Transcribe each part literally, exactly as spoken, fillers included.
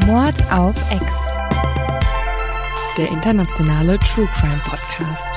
Mord auf Ex. Der internationale True Crime Podcast.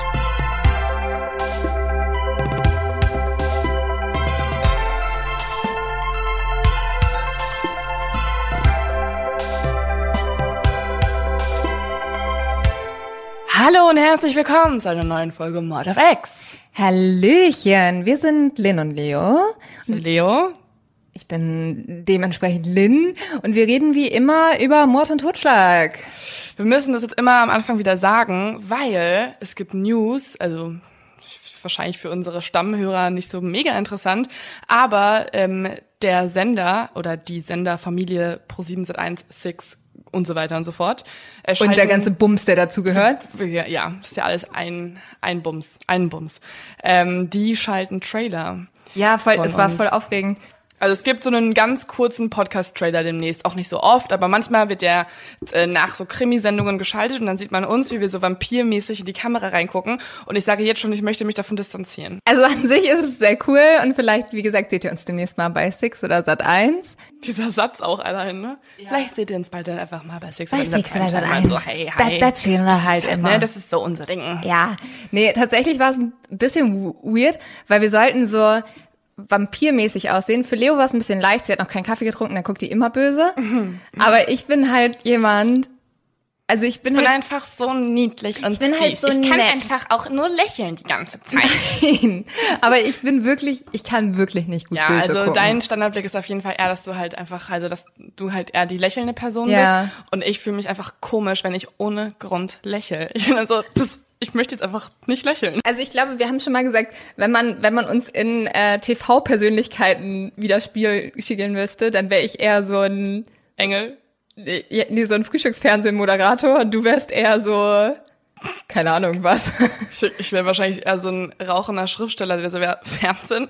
Hallo und herzlich willkommen zu einer neuen Folge Mord auf Ex. Hallöchen, wir sind Lynn und Leo. Leo. Ich bin dementsprechend Lynn und wir reden wie immer über Mord und Totschlag. Wir müssen das jetzt immer am Anfang wieder sagen, weil es gibt News, also wahrscheinlich für unsere Stammhörer nicht so mega interessant, aber ähm, der Sender oder die Senderfamilie Pro sieben Sat eins, Six und so weiter und so fort. Und der ganze Bums, der dazu gehört? Ja, ja, ist ja alles ein, ein Bums, ein Bums. Ähm, die schalten Trailer. Ja, voll, es war voll aufregend. Also es gibt so einen ganz kurzen Podcast-Trailer demnächst, auch nicht so oft, aber manchmal wird der äh, nach so Krimisendungen geschaltet und dann sieht man uns, wie wir so vampirmäßig in die Kamera reingucken und ich sage jetzt schon, ich möchte mich davon distanzieren. Also an sich ist es sehr cool und vielleicht, wie gesagt, seht ihr uns demnächst mal bei Six oder Sat eins. Dieser Satz auch allein, ne? Ja. Vielleicht seht ihr uns bald dann einfach mal bei Six bei oder Six Sat oder Sat eins. So, hey, hey. Das, das stehen wir halt immer. Ne, das ist so unser Ding. Ja, nee, tatsächlich war es ein bisschen weird, weil wir sollten so vampirmäßig aussehen. Für Leo war es ein bisschen leicht, sie hat noch keinen Kaffee getrunken, dann guckt die immer böse. Mhm. Aber ich bin halt jemand, also ich bin, ich bin halt einfach so niedlich und ich bin süß. halt so Ich kann nett. einfach auch nur lächeln die ganze Zeit. Nein, aber ich bin wirklich, ich kann wirklich nicht gut ja, böse also gucken. Dein Standardblick ist auf jeden Fall eher, dass du halt einfach, also dass du halt eher die lächelnde Person ja. bist. Und ich fühle mich einfach komisch, wenn ich ohne Grund lächle. Ich bin also, das Ich möchte jetzt einfach nicht lächeln. Also ich glaube, wir haben schon mal gesagt, wenn man wenn man uns in äh, T V-Persönlichkeiten widerspiegeln müsste, dann wäre ich eher so ein Engel. Nee, nee, so ein Frühstücksfernsehen-Moderator und du wärst eher so, keine Ahnung, was. Ich, ich wäre wahrscheinlich eher so ein rauchender Schriftsteller, der so wäre, Fernsehen.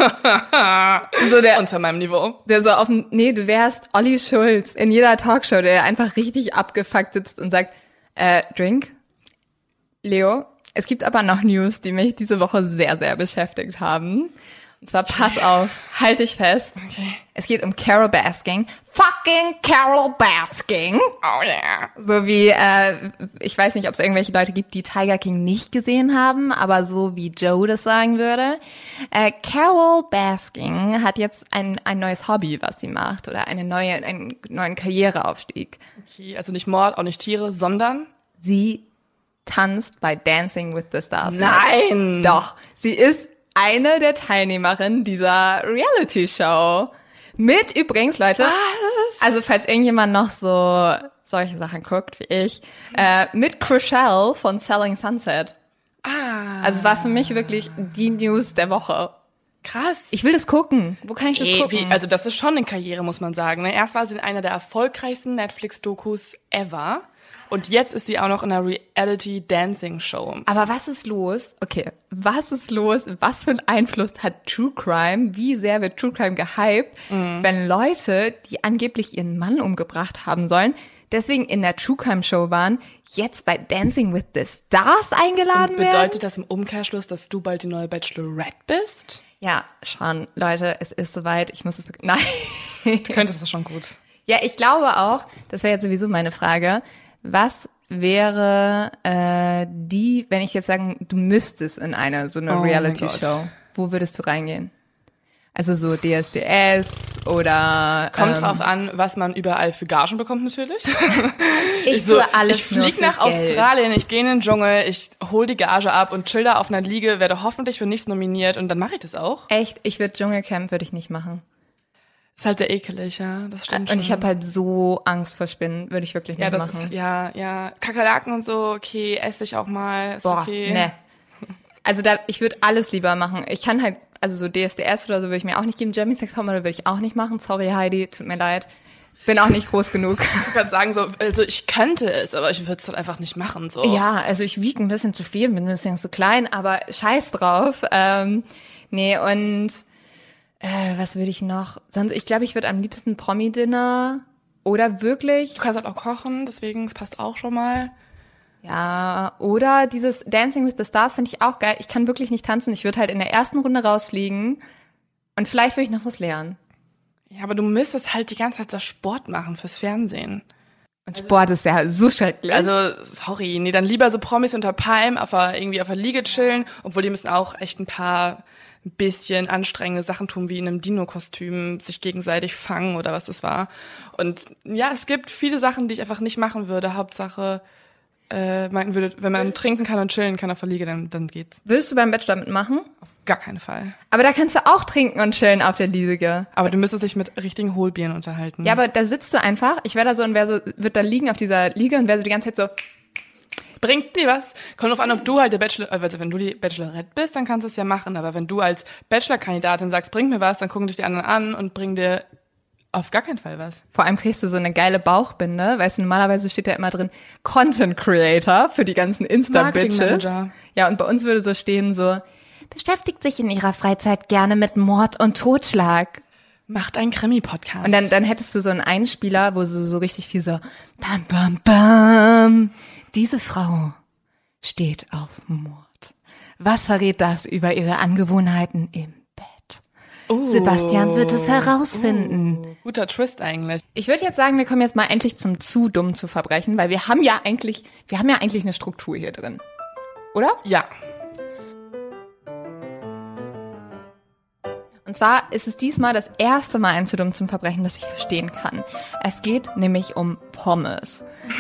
So der, unter meinem Niveau. Der so auf dem, nee, du wärst Olli Schulz in jeder Talkshow, der einfach richtig abgefuckt sitzt und sagt, äh, Drink? Leo, es gibt aber noch News, die mich diese Woche sehr, sehr beschäftigt haben. Und zwar, pass auf, halt dich fest. Okay. Es geht um Carole Baskin. Fucking Carole Baskin. Oh yeah. So wie, äh, ich weiß nicht, ob es irgendwelche Leute gibt, die Tiger King nicht gesehen haben, aber so wie Joe das sagen würde. Äh, Carole Baskin hat jetzt ein ein neues Hobby, was sie macht, oder eine neue einen neuen Karriereaufstieg. Okay, also nicht Mord, auch nicht Tiere, sondern? Sie tanzt bei Dancing with the Stars. Nein! Doch, sie ist eine der Teilnehmerinnen dieser Reality-Show. Mit übrigens, Leute, was? Also falls irgendjemand noch so solche Sachen guckt wie ich, äh, mit Chrishell von Selling Sunset. Ah. Also es war für mich wirklich die News der Woche. Krass. Ich will das gucken. Wo kann ich das Ey, gucken? Wie, also das ist schon eine Karriere, muss man sagen. Ne? Erst war sie in einer der erfolgreichsten Netflix-Dokus ever. Und jetzt ist sie auch noch in einer Reality-Dancing-Show. Aber was ist los? Okay, was ist los? Was für einen Einfluss hat True Crime? Wie sehr wird True Crime gehypt, mhm. wenn Leute, die angeblich ihren Mann umgebracht haben sollen, deswegen in der True Crime Show waren, jetzt bei Dancing with the Stars eingeladen Und werden? bedeutet das im Umkehrschluss, dass du bald die neue Bachelorette bist? Ja, schon, Leute, es ist soweit. Ich muss es wirklich. Nein. Du könntest das schon gut. Ja, ich glaube auch, das wäre jetzt sowieso meine Frage. Was wäre äh, die, wenn ich jetzt sagen, du müsstest in eine so eine Oh Reality-Show, wo würdest du reingehen? Also so D S D S oder Kommt ähm, drauf an, was man überall für Gagen bekommt natürlich. Ich, ich tue alles Ich nur flieg für nach Geld. Australien, ich gehe in den Dschungel, ich hol die Gage ab und chill da auf einer Liege, werde hoffentlich für nichts nominiert und dann mache ich das auch. Echt, ich würde Dschungelcamp würde ich nicht machen. Ist halt sehr ekelig, ja, das stimmt Und ich schon. habe halt so Angst vor Spinnen, würde ich wirklich nicht Ja, das machen. ist, ja, ja, Kakerlaken und so, okay, esse ich auch mal, ist Boah, okay. ne. Also da, ich würde alles lieber machen. Ich kann halt, also so D S D S oder so würde ich mir auch nicht geben. Germany's Next Topmodel würde ich auch nicht machen. Sorry Heidi, tut mir leid. Bin auch nicht groß genug. Ich kann sagen so, also ich könnte es, aber ich würde es dann einfach nicht machen, so. Ja, also ich wiege ein bisschen zu viel, bin ein bisschen zu klein, aber scheiß drauf. Ähm, nee, und äh, was würde ich noch? Sonst, ich glaube, ich würde am liebsten Promi-Dinner oder wirklich, Du kannst halt auch kochen, deswegen, es passt auch schon mal. ja, oder dieses Dancing with the Stars finde ich auch geil. Ich kann wirklich nicht tanzen. Ich würde halt in der ersten Runde rausfliegen und vielleicht würde ich noch was lernen. Ja, aber du müsstest halt die ganze Zeit das Sport machen fürs Fernsehen. Und Sport ist ja so schrecklich. Also, sorry, nee, dann lieber so Promis unter Palm, auf der, irgendwie auf der Liege chillen, obwohl die müssen auch echt ein paar ein bisschen anstrengende Sachen tun, wie in einem Dino-Kostüm sich gegenseitig fangen oder was das war. Und ja, es gibt viele Sachen, die ich einfach nicht machen würde. Hauptsache, äh, meinten würde, wenn man trinken kann und chillen kann auf der Liege, dann, dann geht's. Würdest du beim Bachelor mitmachen? Auf gar keinen Fall. Aber da kannst du auch trinken und chillen auf der Liege. Aber du müsstest dich mit richtigen Hohlbieren unterhalten. Ja, aber da sitzt du einfach, ich wäre da so und wäre so, wird da liegen auf dieser Liege und wäre so die ganze Zeit so, bringt dir was. Kommt drauf an, ob du halt der Bachelor, also wenn du die Bachelorette bist, dann kannst du es ja machen. Aber wenn du als Bachelor-Kandidatin sagst, bring mir was, dann gucken dich die anderen an und bringen dir auf gar keinen Fall was. Vor allem kriegst du so eine geile Bauchbinde. Weißt du, normalerweise steht da immer drin Content Creator für die ganzen Insta-Bitches. Ja, und bei uns würde so stehen so, beschäftigt sich in ihrer Freizeit gerne mit Mord und Totschlag. Macht einen Krimi-Podcast. Und dann, dann hättest du so einen Einspieler, wo so, so richtig viel so, bam, bam, bam. Diese Frau steht auf Mord. Was verrät das über ihre Angewohnheiten im Bett? Oh, Sebastian wird es herausfinden. Oh, guter Twist eigentlich. Ich würde jetzt sagen, wir kommen jetzt mal endlich zum zu dumm zu verbrechen, weil wir haben ja eigentlich, wir haben ja eigentlich eine Struktur hier drin. Oder? Ja. Und zwar ist es diesmal das erste Mal ein zu dumm zum Verbrechen, das ich verstehen kann. Es geht nämlich um Pommes.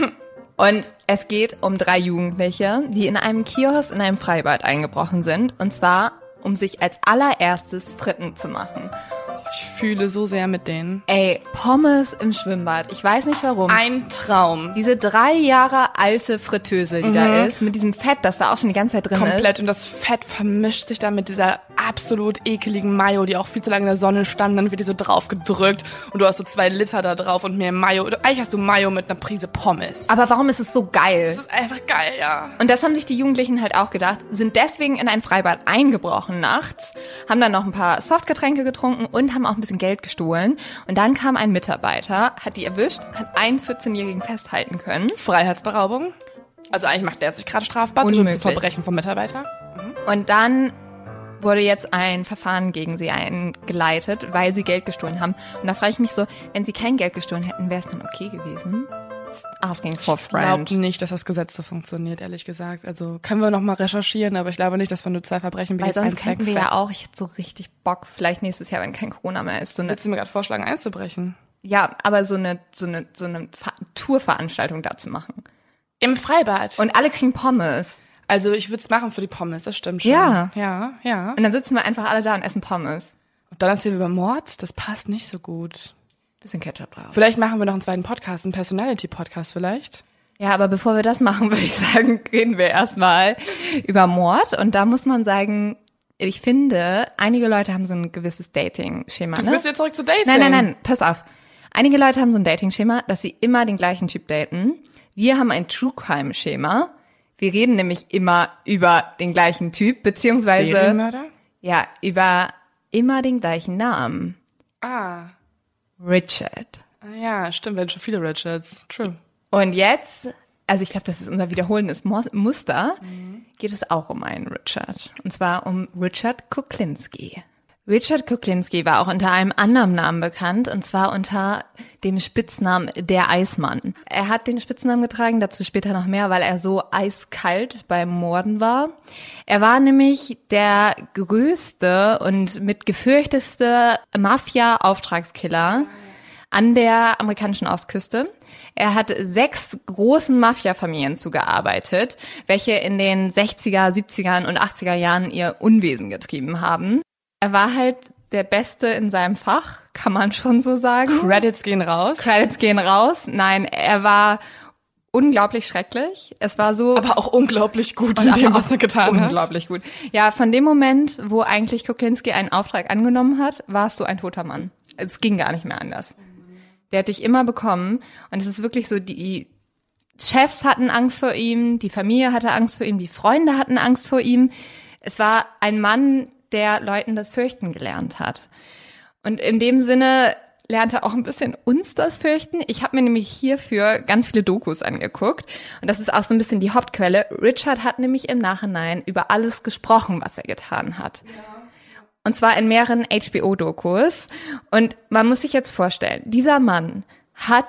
Und es geht um drei Jugendliche, die in einem Kiosk in einem Freibad eingebrochen sind. Und zwar, um sich als allererstes Fritten zu machen. Ich fühle so sehr mit denen. Ey, Pommes im Schwimmbad. Ich weiß nicht warum. Ein Traum. Diese drei Jahre alte Fritteuse, die mhm. da ist, mit diesem Fett, das da auch schon die ganze Zeit drin Komplett. ist. Komplett. Und das Fett vermischt sich dann mit dieser absolut ekeligen Mayo, die auch viel zu lange in der Sonne stand. Dann wird die so drauf gedrückt und du hast so zwei Liter da drauf und mehr Mayo. Eigentlich hast du Mayo mit einer Prise Pommes. Aber warum ist es so geil? Es ist einfach geil, ja. Und das haben sich die Jugendlichen halt auch gedacht, sind deswegen in ein Freibad eingebrochen nachts, haben dann noch ein paar Softgetränke getrunken und haben auch ein bisschen Geld gestohlen. Und dann kam ein Mitarbeiter, hat die erwischt, hat einen vierzehnjährigen festhalten können. Freiheitsberaubung. Also eigentlich macht der sich gerade strafbar zu Verbrechen vom Mitarbeiter. Mhm. Und dann wurde jetzt ein Verfahren gegen sie eingeleitet, weil sie Geld gestohlen haben. Und da frage ich mich so, wenn sie kein Geld gestohlen hätten, wäre es dann okay gewesen? Asking for friend. Ich glaube nicht, dass das Gesetz so funktioniert, ehrlich gesagt. Also können wir noch mal recherchieren, aber ich glaube nicht, dass wenn du zwei Verbrechen begehst, weil sonst könnten wir ja auch, ich hätte so richtig Bock, vielleicht nächstes Jahr, wenn kein Corona mehr ist. So eine, willst du mir gerade vorschlagen, einzubrechen? Ja, aber so eine, so eine, so eine Tourveranstaltung da zu machen. Im Freibad? Und alle kriegen Pommes. Also ich würde es machen für die Pommes, das stimmt schon. Ja. Ja, ja. Und dann sitzen wir einfach alle da und essen Pommes. Und dann erzählen wir über Mord, das passt nicht so gut. Bisschen Ketchup drauf. Vielleicht machen wir noch einen zweiten Podcast, einen Personality-Podcast vielleicht. Ja, aber bevor wir das machen, würde ich sagen, reden wir erstmal über Mord. Und da muss man sagen, ich finde, einige Leute haben so ein gewisses Dating-Schema. Du ne? willst jetzt zurück zu Dating? Nein, nein, nein, pass auf. Einige Leute haben so ein Dating-Schema, dass sie immer den gleichen Typ daten. Wir haben ein True-Crime-Schema. Wir reden nämlich immer über den gleichen Typ, beziehungsweise Serienmörder? Ja, über immer den gleichen Namen. Ah. Richard. Ah ja, stimmt, wir haben schon viele Richards. True. Und jetzt, also ich glaube, das ist unser wiederholendes Muster, mhm. geht es auch um einen Richard. Und zwar um Richard Kuklinski. Richard Kuklinski war auch unter einem anderen Namen bekannt, und zwar unter dem Spitznamen der Eismann. Er hat den Spitznamen getragen, dazu später noch mehr, weil er so eiskalt beim Morden war. Er war nämlich der größte und mit gefürchtetste Mafia-Auftragskiller an der amerikanischen Ostküste. Er hat sechs großen Mafia-Familien zugearbeitet, welche in den sechziger, siebziger und achtziger Jahren ihr Unwesen getrieben haben. Er war halt der Beste in seinem Fach, kann man schon so sagen. Credits gehen raus. Credits gehen raus. Nein, er war unglaublich schrecklich. Es war so. Aber auch unglaublich gut in dem, was er getan unglaublich hat. Unglaublich gut. Ja, von dem Moment, wo eigentlich Kuklinski einen Auftrag angenommen hat, warst du ein toter Mann. Es ging gar nicht mehr anders. Der hat dich immer bekommen. Und es ist wirklich so, die Chefs hatten Angst vor ihm, die Familie hatte Angst vor ihm, die Freunde hatten Angst vor ihm. Es war ein Mann, der Leuten das Fürchten gelernt hat. Und in dem Sinne lernte auch ein bisschen uns das Fürchten. Ich habe mir nämlich hierfür ganz viele Dokus angeguckt. Und das ist auch so ein bisschen die Hauptquelle. Richard hat nämlich im Nachhinein über alles gesprochen, was er getan hat. Ja. Und zwar in mehreren H B O-Dokus. Und man muss sich jetzt vorstellen, dieser Mann hat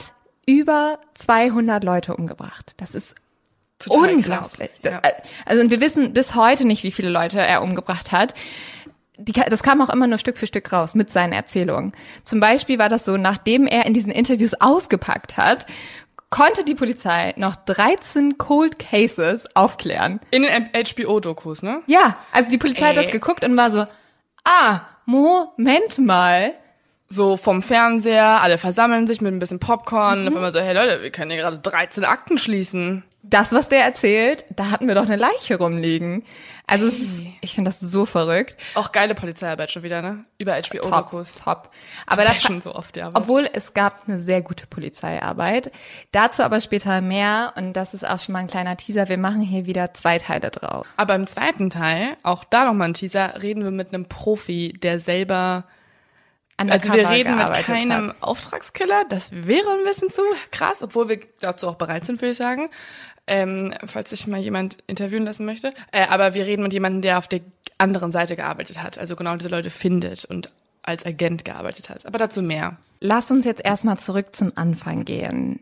über zweihundert Leute umgebracht. Das ist Total unglaublich. Krass. Ja. Also und wir wissen bis heute nicht, wie viele Leute er umgebracht hat. Die, das kam auch immer nur Stück für Stück raus mit seinen Erzählungen. Zum Beispiel war das so, nachdem er in diesen Interviews ausgepackt hat, konnte die Polizei noch dreizehn Cold Cases aufklären. In den H B O-Dokus, ne? Ja, also die Polizei Ey. hat das geguckt und war so, ah, Moment mal. So vom Fernseher, alle versammeln sich mit ein bisschen Popcorn mhm. und auf einmal so, hey Leute, wir können hier gerade dreizehn Akten schließen. Das, was der erzählt, da hatten wir doch eine Leiche rumliegen. Also es ist, ich finde das so verrückt. Auch geile Polizeiarbeit schon wieder, ne? Über H B O-Dokus. Top, top. Aber das schon so oft, ja. Aber. Obwohl es gab eine sehr gute Polizeiarbeit. Dazu aber später mehr und das ist auch schon mal ein kleiner Teaser. Wir machen hier wieder zwei Teile drauf. Aber im zweiten Teil, auch da nochmal ein Teaser, reden wir mit einem Profi, der selber... Also wir reden mit keinem hat. Auftragskiller, das wäre ein bisschen zu krass, obwohl wir dazu auch bereit sind, würde ich sagen, ähm, falls sich mal jemand interviewen lassen möchte. Äh, aber wir reden mit jemandem, der auf der anderen Seite gearbeitet hat, also genau diese Leute findet und als Agent gearbeitet hat. Aber dazu mehr. Lass uns jetzt erstmal zurück zum Anfang gehen.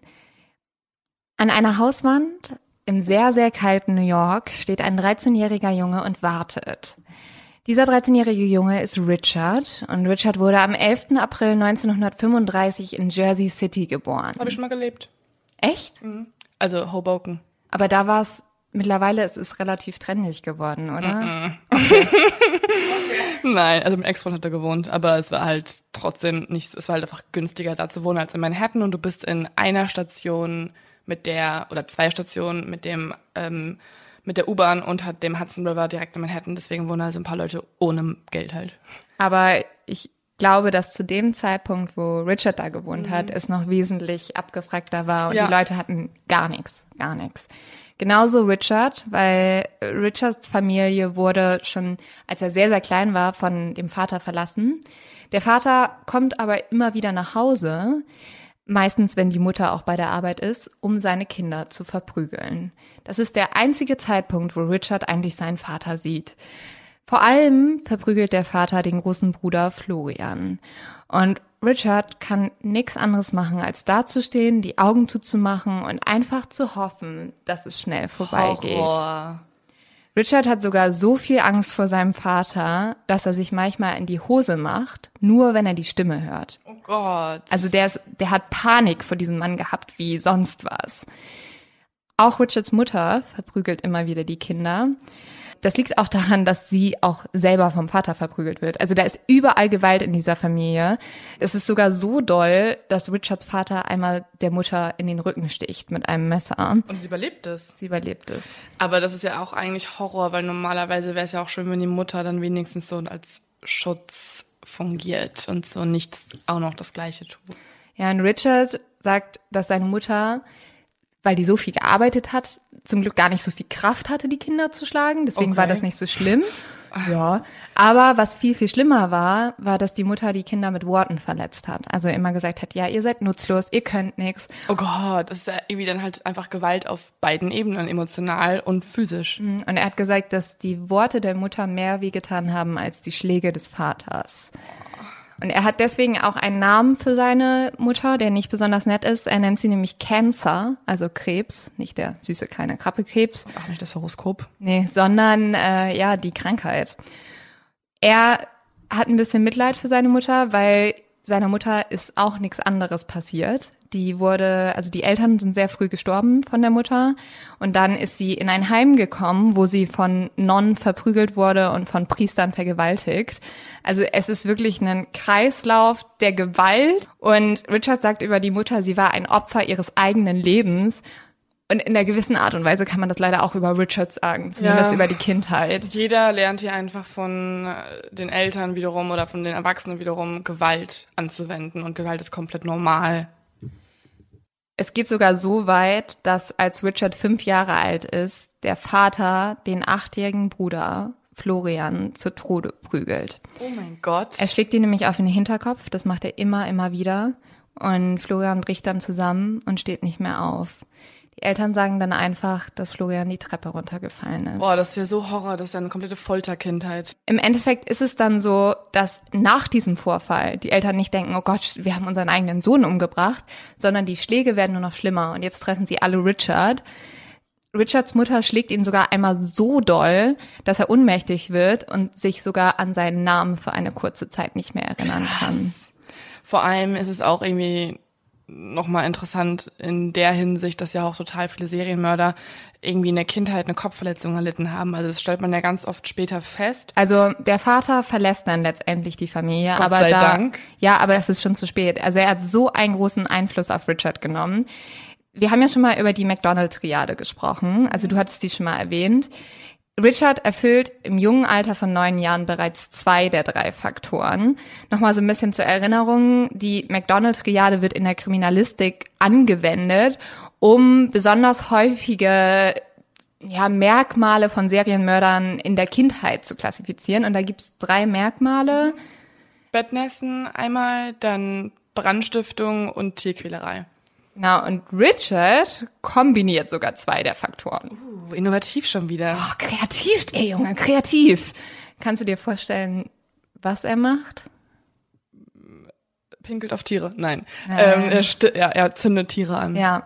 An einer Hauswand im sehr, sehr kalten New York steht ein dreizehnjähriger Junge und wartet. Dieser dreizehnjährige Junge ist Richard und Richard wurde am elften April neunzehnhundertfünfunddreißig in Jersey City geboren. Habe ich schon mal gelebt. Echt? Mhm. Also Hoboken. Aber da war es, mittlerweile ist es relativ trendig geworden, oder? Mhm. Okay. Nein, also mein Ex-Freund hat da gewohnt, aber es war halt trotzdem nicht, es war halt einfach günstiger da zu wohnen als in Manhattan und du bist in einer Station mit der, oder zwei Stationen mit dem, ähm, mit der U-Bahn und hat dem Hudson River direkt in Manhattan. Deswegen wohnen also ein paar Leute ohne Geld halt. Aber ich glaube, dass zu dem Zeitpunkt, wo Richard da gewohnt mhm. hat, es noch wesentlich abgefragter war und ja. die Leute hatten gar nichts, gar nichts. Genauso Richard, weil Richards Familie wurde schon, als er sehr, sehr klein war, von dem Vater verlassen. Der Vater kommt aber immer wieder nach Hause, meistens, wenn die Mutter auch bei der Arbeit ist, um seine Kinder zu verprügeln. Das ist der einzige Zeitpunkt, wo Richard eigentlich seinen Vater sieht. Vor allem verprügelt der Vater den großen Bruder Florian. Und Richard kann nichts anderes machen, als dazustehen, die Augen zuzumachen und einfach zu hoffen, dass es schnell vorbeigeht. Horror. Richard hat sogar so viel Angst vor seinem Vater, dass er sich manchmal in die Hose macht, nur wenn er die Stimme hört. Oh Gott. Also der ist, der hat Panik vor diesem Mann gehabt wie sonst was. Auch Richards Mutter verprügelt immer wieder die Kinder. Das liegt auch daran, dass sie auch selber vom Vater verprügelt wird. Also da ist überall Gewalt in dieser Familie. Es ist sogar so doll, dass Richards Vater einmal der Mutter in den Rücken sticht mit einem Messer. Und sie überlebt es. Sie überlebt es. Aber das ist ja auch eigentlich Horror, weil normalerweise wäre es ja auch schön, wenn die Mutter dann wenigstens so als Schutz fungiert und so nicht auch noch das Gleiche tut. Ja, und Richard sagt, dass seine Mutter, weil die so viel gearbeitet hat, zum Glück gar nicht so viel Kraft hatte, die Kinder zu schlagen. Deswegen okay. war das nicht so schlimm. Ja. Aber was viel, viel schlimmer war, war, dass die Mutter die Kinder mit Worten verletzt hat. Also immer gesagt hat, ja, ihr seid nutzlos, ihr könnt nichts. Oh Gott, das ist ja irgendwie dann halt einfach Gewalt auf beiden Ebenen, emotional und physisch. Und er hat gesagt, dass die Worte der Mutter mehr wehgetan haben als die Schläge des Vaters. Und er hat deswegen auch einen Namen für seine Mutter, der nicht besonders nett ist. Er nennt sie nämlich Cancer, also Krebs, nicht der süße kleine Krabbelkrebs. Ach, nicht das Horoskop. Nee, sondern äh, ja, die Krankheit. Er hat ein bisschen Mitleid für seine Mutter, weil seiner Mutter ist auch nichts anderes passiert. Die wurde, also die Eltern sind sehr früh gestorben von der Mutter und dann ist sie in ein Heim gekommen, wo sie von Nonnen verprügelt wurde und von Priestern vergewaltigt. Also es ist wirklich ein Kreislauf der Gewalt und Richard sagt über die Mutter, sie war ein Opfer ihres eigenen Lebens. Und in einer gewissen Art und Weise kann man das leider auch über Richard sagen, zumindest ja. über die Kindheit. Jeder lernt hier einfach von den Eltern wiederum oder von den Erwachsenen wiederum Gewalt anzuwenden und Gewalt ist komplett normal. Es geht sogar so weit, dass als Richard fünf Jahre alt ist, der Vater den achtjährigen Bruder Florian zu Tode prügelt. Oh mein Gott. Er schlägt ihn nämlich auf den Hinterkopf, das macht er immer, immer wieder. Und Florian bricht dann zusammen und steht nicht mehr auf. Die Die Eltern sagen dann einfach, dass Florian die Treppe runtergefallen ist. Boah, das ist ja so Horror, das ist ja eine komplette Folterkindheit. Im Endeffekt ist es dann so, dass nach diesem Vorfall die Eltern nicht denken, oh Gott, wir haben unseren eigenen Sohn umgebracht, sondern die Schläge werden nur noch schlimmer. Und jetzt treffen sie alle Richard. Richards Mutter schlägt ihn sogar einmal so doll, dass er ohnmächtig wird und sich sogar an seinen Namen für eine kurze Zeit nicht mehr erinnern Krass. kann. Vor allem ist es auch irgendwie nochmal interessant in der Hinsicht, dass ja auch total viele Serienmörder irgendwie in der Kindheit eine Kopfverletzung erlitten haben. Also das stellt man ja ganz oft später fest. Also der Vater verlässt dann letztendlich die Familie. Gott aber sei da, Dank. Ja, aber es ist schon zu spät. Also er hat so einen großen Einfluss auf Richard genommen. Wir haben ja schon mal über die McDonald-Triade gesprochen. Also du hattest die schon mal erwähnt. Richard erfüllt im jungen Alter von neun Jahren bereits zwei der drei Faktoren. Nochmal so ein bisschen zur Erinnerung, die McDonald-Triade wird in der Kriminalistik angewendet, um besonders häufige ja, Merkmale von Serienmördern in der Kindheit zu klassifizieren. Und da gibt es drei Merkmale. Bettnässen einmal, dann Brandstiftung und Tierquälerei. Genau, und Richard kombiniert sogar zwei der Faktoren. Uh, innovativ schon wieder. Oh, kreativ, ey Junge, kreativ. Kannst du dir vorstellen, was er macht? Pinkelt auf Tiere? Nein. Nein. Ähm, er, st- ja, er zündet Tiere an. Ja.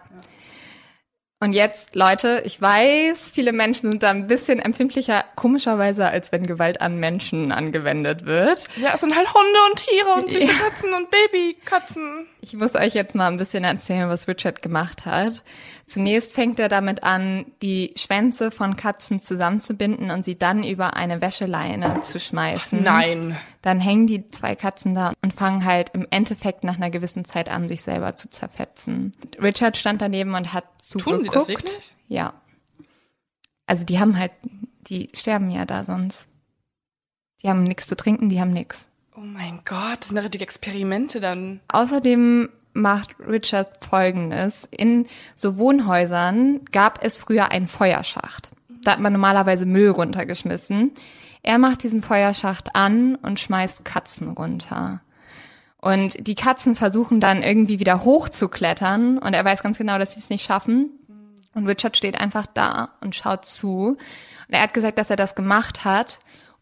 Und jetzt, Leute, ich weiß, viele Menschen sind da ein bisschen empfindlicher, komischerweise, als wenn Gewalt an Menschen angewendet wird. Ja, es sind halt Hunde und Tiere und süße Ja. Katzen und Babykatzen. Ich muss euch jetzt mal ein bisschen erzählen, was Richard gemacht hat. Zunächst fängt er damit an, die Schwänze von Katzen zusammenzubinden und sie dann über eine Wäscheleine zu schmeißen. Nein. Dann hängen die zwei Katzen da und fangen halt im Endeffekt nach einer gewissen Zeit an, sich selber zu zerfetzen. Richard stand daneben und hat zugeguckt. Tun sie das wirklich? Ja. Also die haben halt, die sterben ja da sonst. Die haben nichts zu trinken, die haben nichts. Oh mein Gott, das sind ja richtige Experimente dann. Außerdem macht Richard Folgendes. In so Wohnhäusern gab es früher einen Feuerschacht. Da hat man normalerweise Müll runtergeschmissen. Er macht diesen Feuerschacht an und schmeißt Katzen runter. Und die Katzen versuchen dann irgendwie wieder hochzuklettern und er weiß ganz genau, dass sie es nicht schaffen. Und Richard steht einfach da und schaut zu. Und er hat gesagt, dass er das gemacht hat,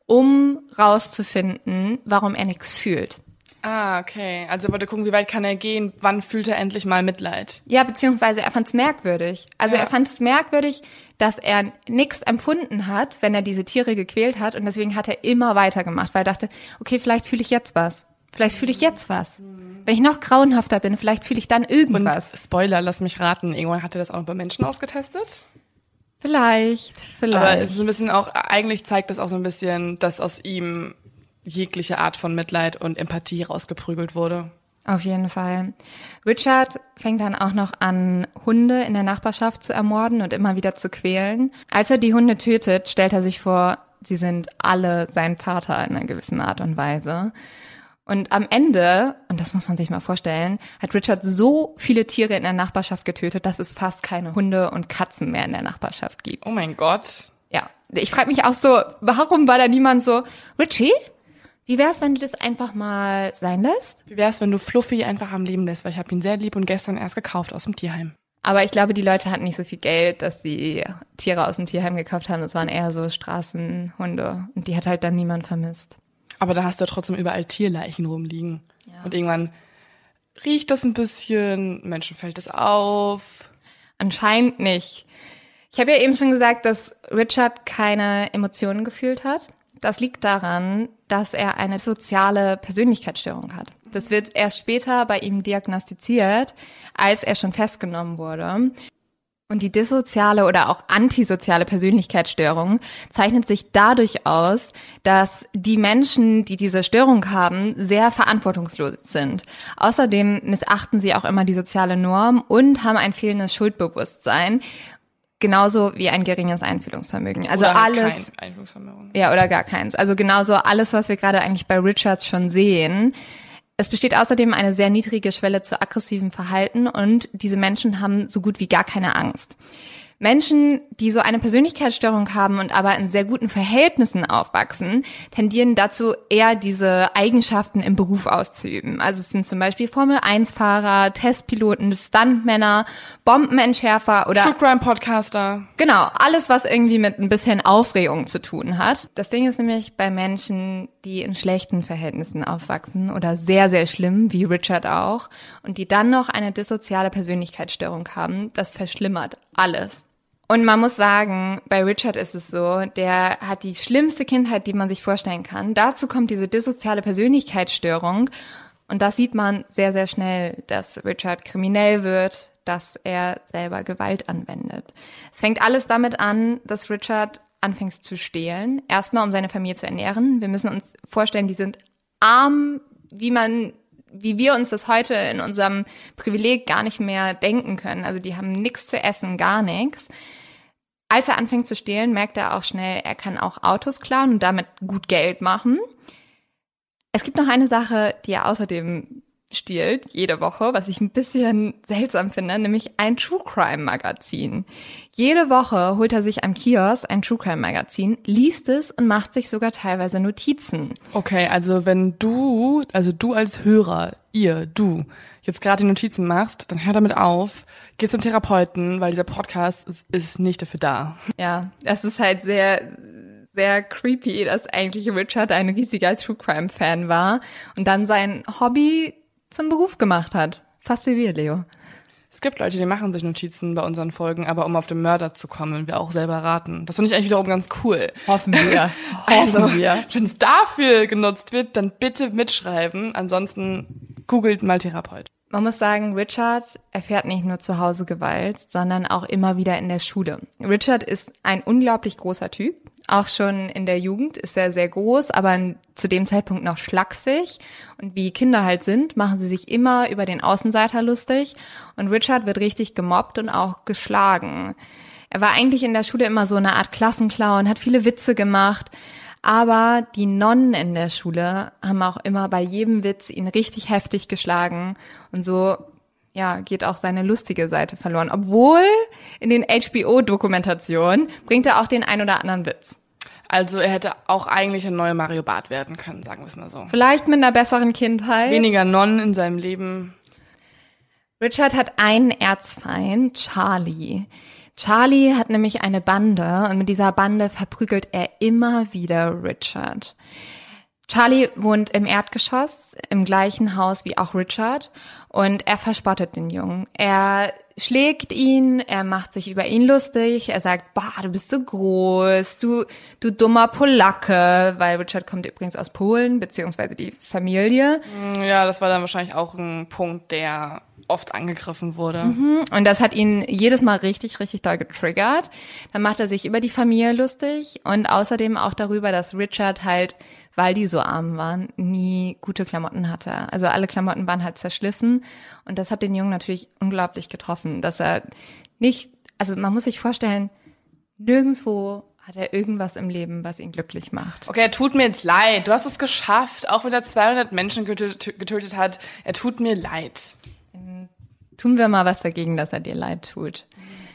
um rauszufinden, warum er nichts fühlt. Ah, okay. Also er wollte gucken, wie weit kann er gehen, wann fühlt er endlich mal Mitleid. Ja, beziehungsweise er fand es merkwürdig. Also Ja. er fand es merkwürdig, dass er nichts empfunden hat, wenn er diese Tiere gequält hat. Und deswegen hat er immer weitergemacht, weil er dachte, okay, vielleicht fühle ich jetzt was. Vielleicht fühle ich jetzt was. Wenn ich noch grauenhafter bin, vielleicht fühle ich dann Und irgendwas. Spoiler, lass mich raten, irgendwann hat er das auch bei Menschen ausgetestet? Vielleicht, vielleicht. Aber es ist ein bisschen auch, eigentlich zeigt das auch so ein bisschen, dass aus ihm jegliche Art von Mitleid und Empathie rausgeprügelt wurde. Auf jeden Fall. Richard fängt dann auch noch an, Hunde in der Nachbarschaft zu ermorden und immer wieder zu quälen. Als er die Hunde tötet, stellt er sich vor, sie sind alle sein Vater in einer gewissen Art und Weise. Und am Ende, und das muss man sich mal vorstellen, hat Richard so viele Tiere in der Nachbarschaft getötet, dass es fast keine Hunde und Katzen mehr in der Nachbarschaft gibt. Oh mein Gott. Ja, ich frage mich auch so, warum war da niemand so, Richie, wie wär's, wenn du das einfach mal sein lässt? Wie wär's, wenn du Fluffy einfach am Leben lässt, weil ich habe ihn sehr lieb und gestern erst gekauft aus dem Tierheim. Aber ich glaube, die Leute hatten nicht so viel Geld, dass sie Tiere aus dem Tierheim gekauft haben. Das waren eher so Straßenhunde. Und die hat halt dann niemand vermisst. Aber da hast du ja trotzdem überall Tierleichen rumliegen. Ja. Und irgendwann riecht das ein bisschen, Menschen fällt es auf. Anscheinend nicht. Ich habe ja eben schon gesagt, dass Richard keine Emotionen gefühlt hat. Das liegt daran, dass er eine soziale Persönlichkeitsstörung hat. Das wird erst später bei ihm diagnostiziert, als er schon festgenommen wurde. Und die dissoziale oder auch antisoziale Persönlichkeitsstörung zeichnet sich dadurch aus, dass die Menschen, die diese Störung haben, sehr verantwortungslos sind. Außerdem missachten sie auch immer die soziale Norm und haben ein fehlendes Schuldbewusstsein. Genauso wie ein geringes Einfühlungsvermögen. Also Oder halt alles. kein Einfühlungsvermögen. Ja, oder gar keins. Also genauso alles, was wir gerade eigentlich bei Richards schon sehen. Es besteht außerdem eine sehr niedrige Schwelle zu aggressivem Verhalten und diese Menschen haben so gut wie gar keine Angst. Menschen, die so eine Persönlichkeitsstörung haben und aber in sehr guten Verhältnissen aufwachsen, tendieren dazu, eher diese Eigenschaften im Beruf auszuüben. Also es sind zum Beispiel Formel eins Fahrer, Testpiloten, Stuntmänner, Bombenentschärfer oder... True Crime Podcaster. Genau, alles, was irgendwie mit ein bisschen Aufregung zu tun hat. Das Ding ist nämlich bei Menschen, die in schlechten Verhältnissen aufwachsen oder sehr, sehr schlimm, wie Richard auch, und die dann noch eine dissoziale Persönlichkeitsstörung haben, das verschlimmert alles. Und man muss sagen, bei Richard ist es so, der hat die schlimmste Kindheit, die man sich vorstellen kann. Dazu kommt diese dissoziale Persönlichkeitsstörung und das sieht man sehr, sehr schnell, dass Richard kriminell wird, dass er selber Gewalt anwendet. Es fängt alles damit an, dass Richard anfängt zu stehlen, erstmal um seine Familie zu ernähren. Wir müssen uns vorstellen, die sind arm, wie man... wie wir uns das heute in unserem Privileg gar nicht mehr denken können. Also die haben nichts zu essen, gar nichts. Als er anfängt zu stehlen, merkt er auch schnell, er kann auch Autos klauen und damit gut Geld machen. Es gibt noch eine Sache, die er außerdem stiehlt, jede Woche, was ich ein bisschen seltsam finde, nämlich ein True Crime Magazin. Jede Woche holt er sich am Kiosk ein True Crime Magazin, liest es und macht sich sogar teilweise Notizen. Okay, also wenn du, also du als Hörer, ihr, du, jetzt gerade die Notizen machst, dann hör damit auf, geh zum Therapeuten, weil dieser Podcast ist, ist nicht dafür da. Ja, das ist halt sehr... sehr creepy, dass eigentlich Richard ein riesiger True Crime Fan war und dann sein Hobby zum Beruf gemacht hat. Fast wie wir, Leo. Es gibt Leute, die machen sich Notizen bei unseren Folgen, aber um auf den Mörder zu kommen, wir auch selber raten. Das finde ich eigentlich wiederum ganz cool. Hoffen wir. Also, Hoffen wir. wenn es dafür genutzt wird, dann bitte mitschreiben. Ansonsten googelt mal Therapeut. Man muss sagen, Richard erfährt nicht nur zu Hause Gewalt, sondern auch immer wieder in der Schule. Richard ist ein unglaublich großer Typ. Auch schon in der Jugend ist er sehr groß, aber zu dem Zeitpunkt noch schlaksig. Und wie Kinder halt sind, machen sie sich immer über den Außenseiter lustig. Und Richard wird richtig gemobbt und auch geschlagen. Er war eigentlich in der Schule immer so eine Art Klassenclown, hat viele Witze gemacht. Aber die Nonnen in der Schule haben auch immer bei jedem Witz ihn richtig heftig geschlagen. Und so, ja, geht auch seine lustige Seite verloren. Obwohl in den H B O-Dokumentationen bringt er auch den ein oder anderen Witz. Also er hätte auch eigentlich ein neuer Mario Barth werden können, sagen wir es mal so. Vielleicht mit einer besseren Kindheit. Weniger Nonnen in seinem Leben. Richard hat einen Erzfeind, Charlie. Charlie hat nämlich eine Bande und mit dieser Bande verprügelt er immer wieder Richard. Charlie wohnt im Erdgeschoss, im gleichen Haus wie auch Richard und er verspottet den Jungen. Er schlägt ihn, er macht sich über ihn lustig, er sagt, bah, du bist so groß, du, du dummer Polacke, weil Richard kommt übrigens aus Polen, beziehungsweise die Familie. Ja, das war dann wahrscheinlich auch ein Punkt, der oft angegriffen wurde. Mhm. Und das hat ihn jedes Mal richtig, richtig doll getriggert. Dann macht er sich über die Familie lustig und außerdem auch darüber, dass Richard halt, weil die so arm waren, nie gute Klamotten hatte. Also alle Klamotten waren halt zerschlissen und das hat den Jungen natürlich unglaublich getroffen, dass er nicht, also man muss sich vorstellen, nirgendwo hat er irgendwas im Leben, was ihn glücklich macht. Okay, er tut mir jetzt leid. Du hast es geschafft, auch wenn er zweihundert Menschen getötet, getötet hat. Er tut mir leid. Tun wir mal was dagegen, dass er dir leid tut.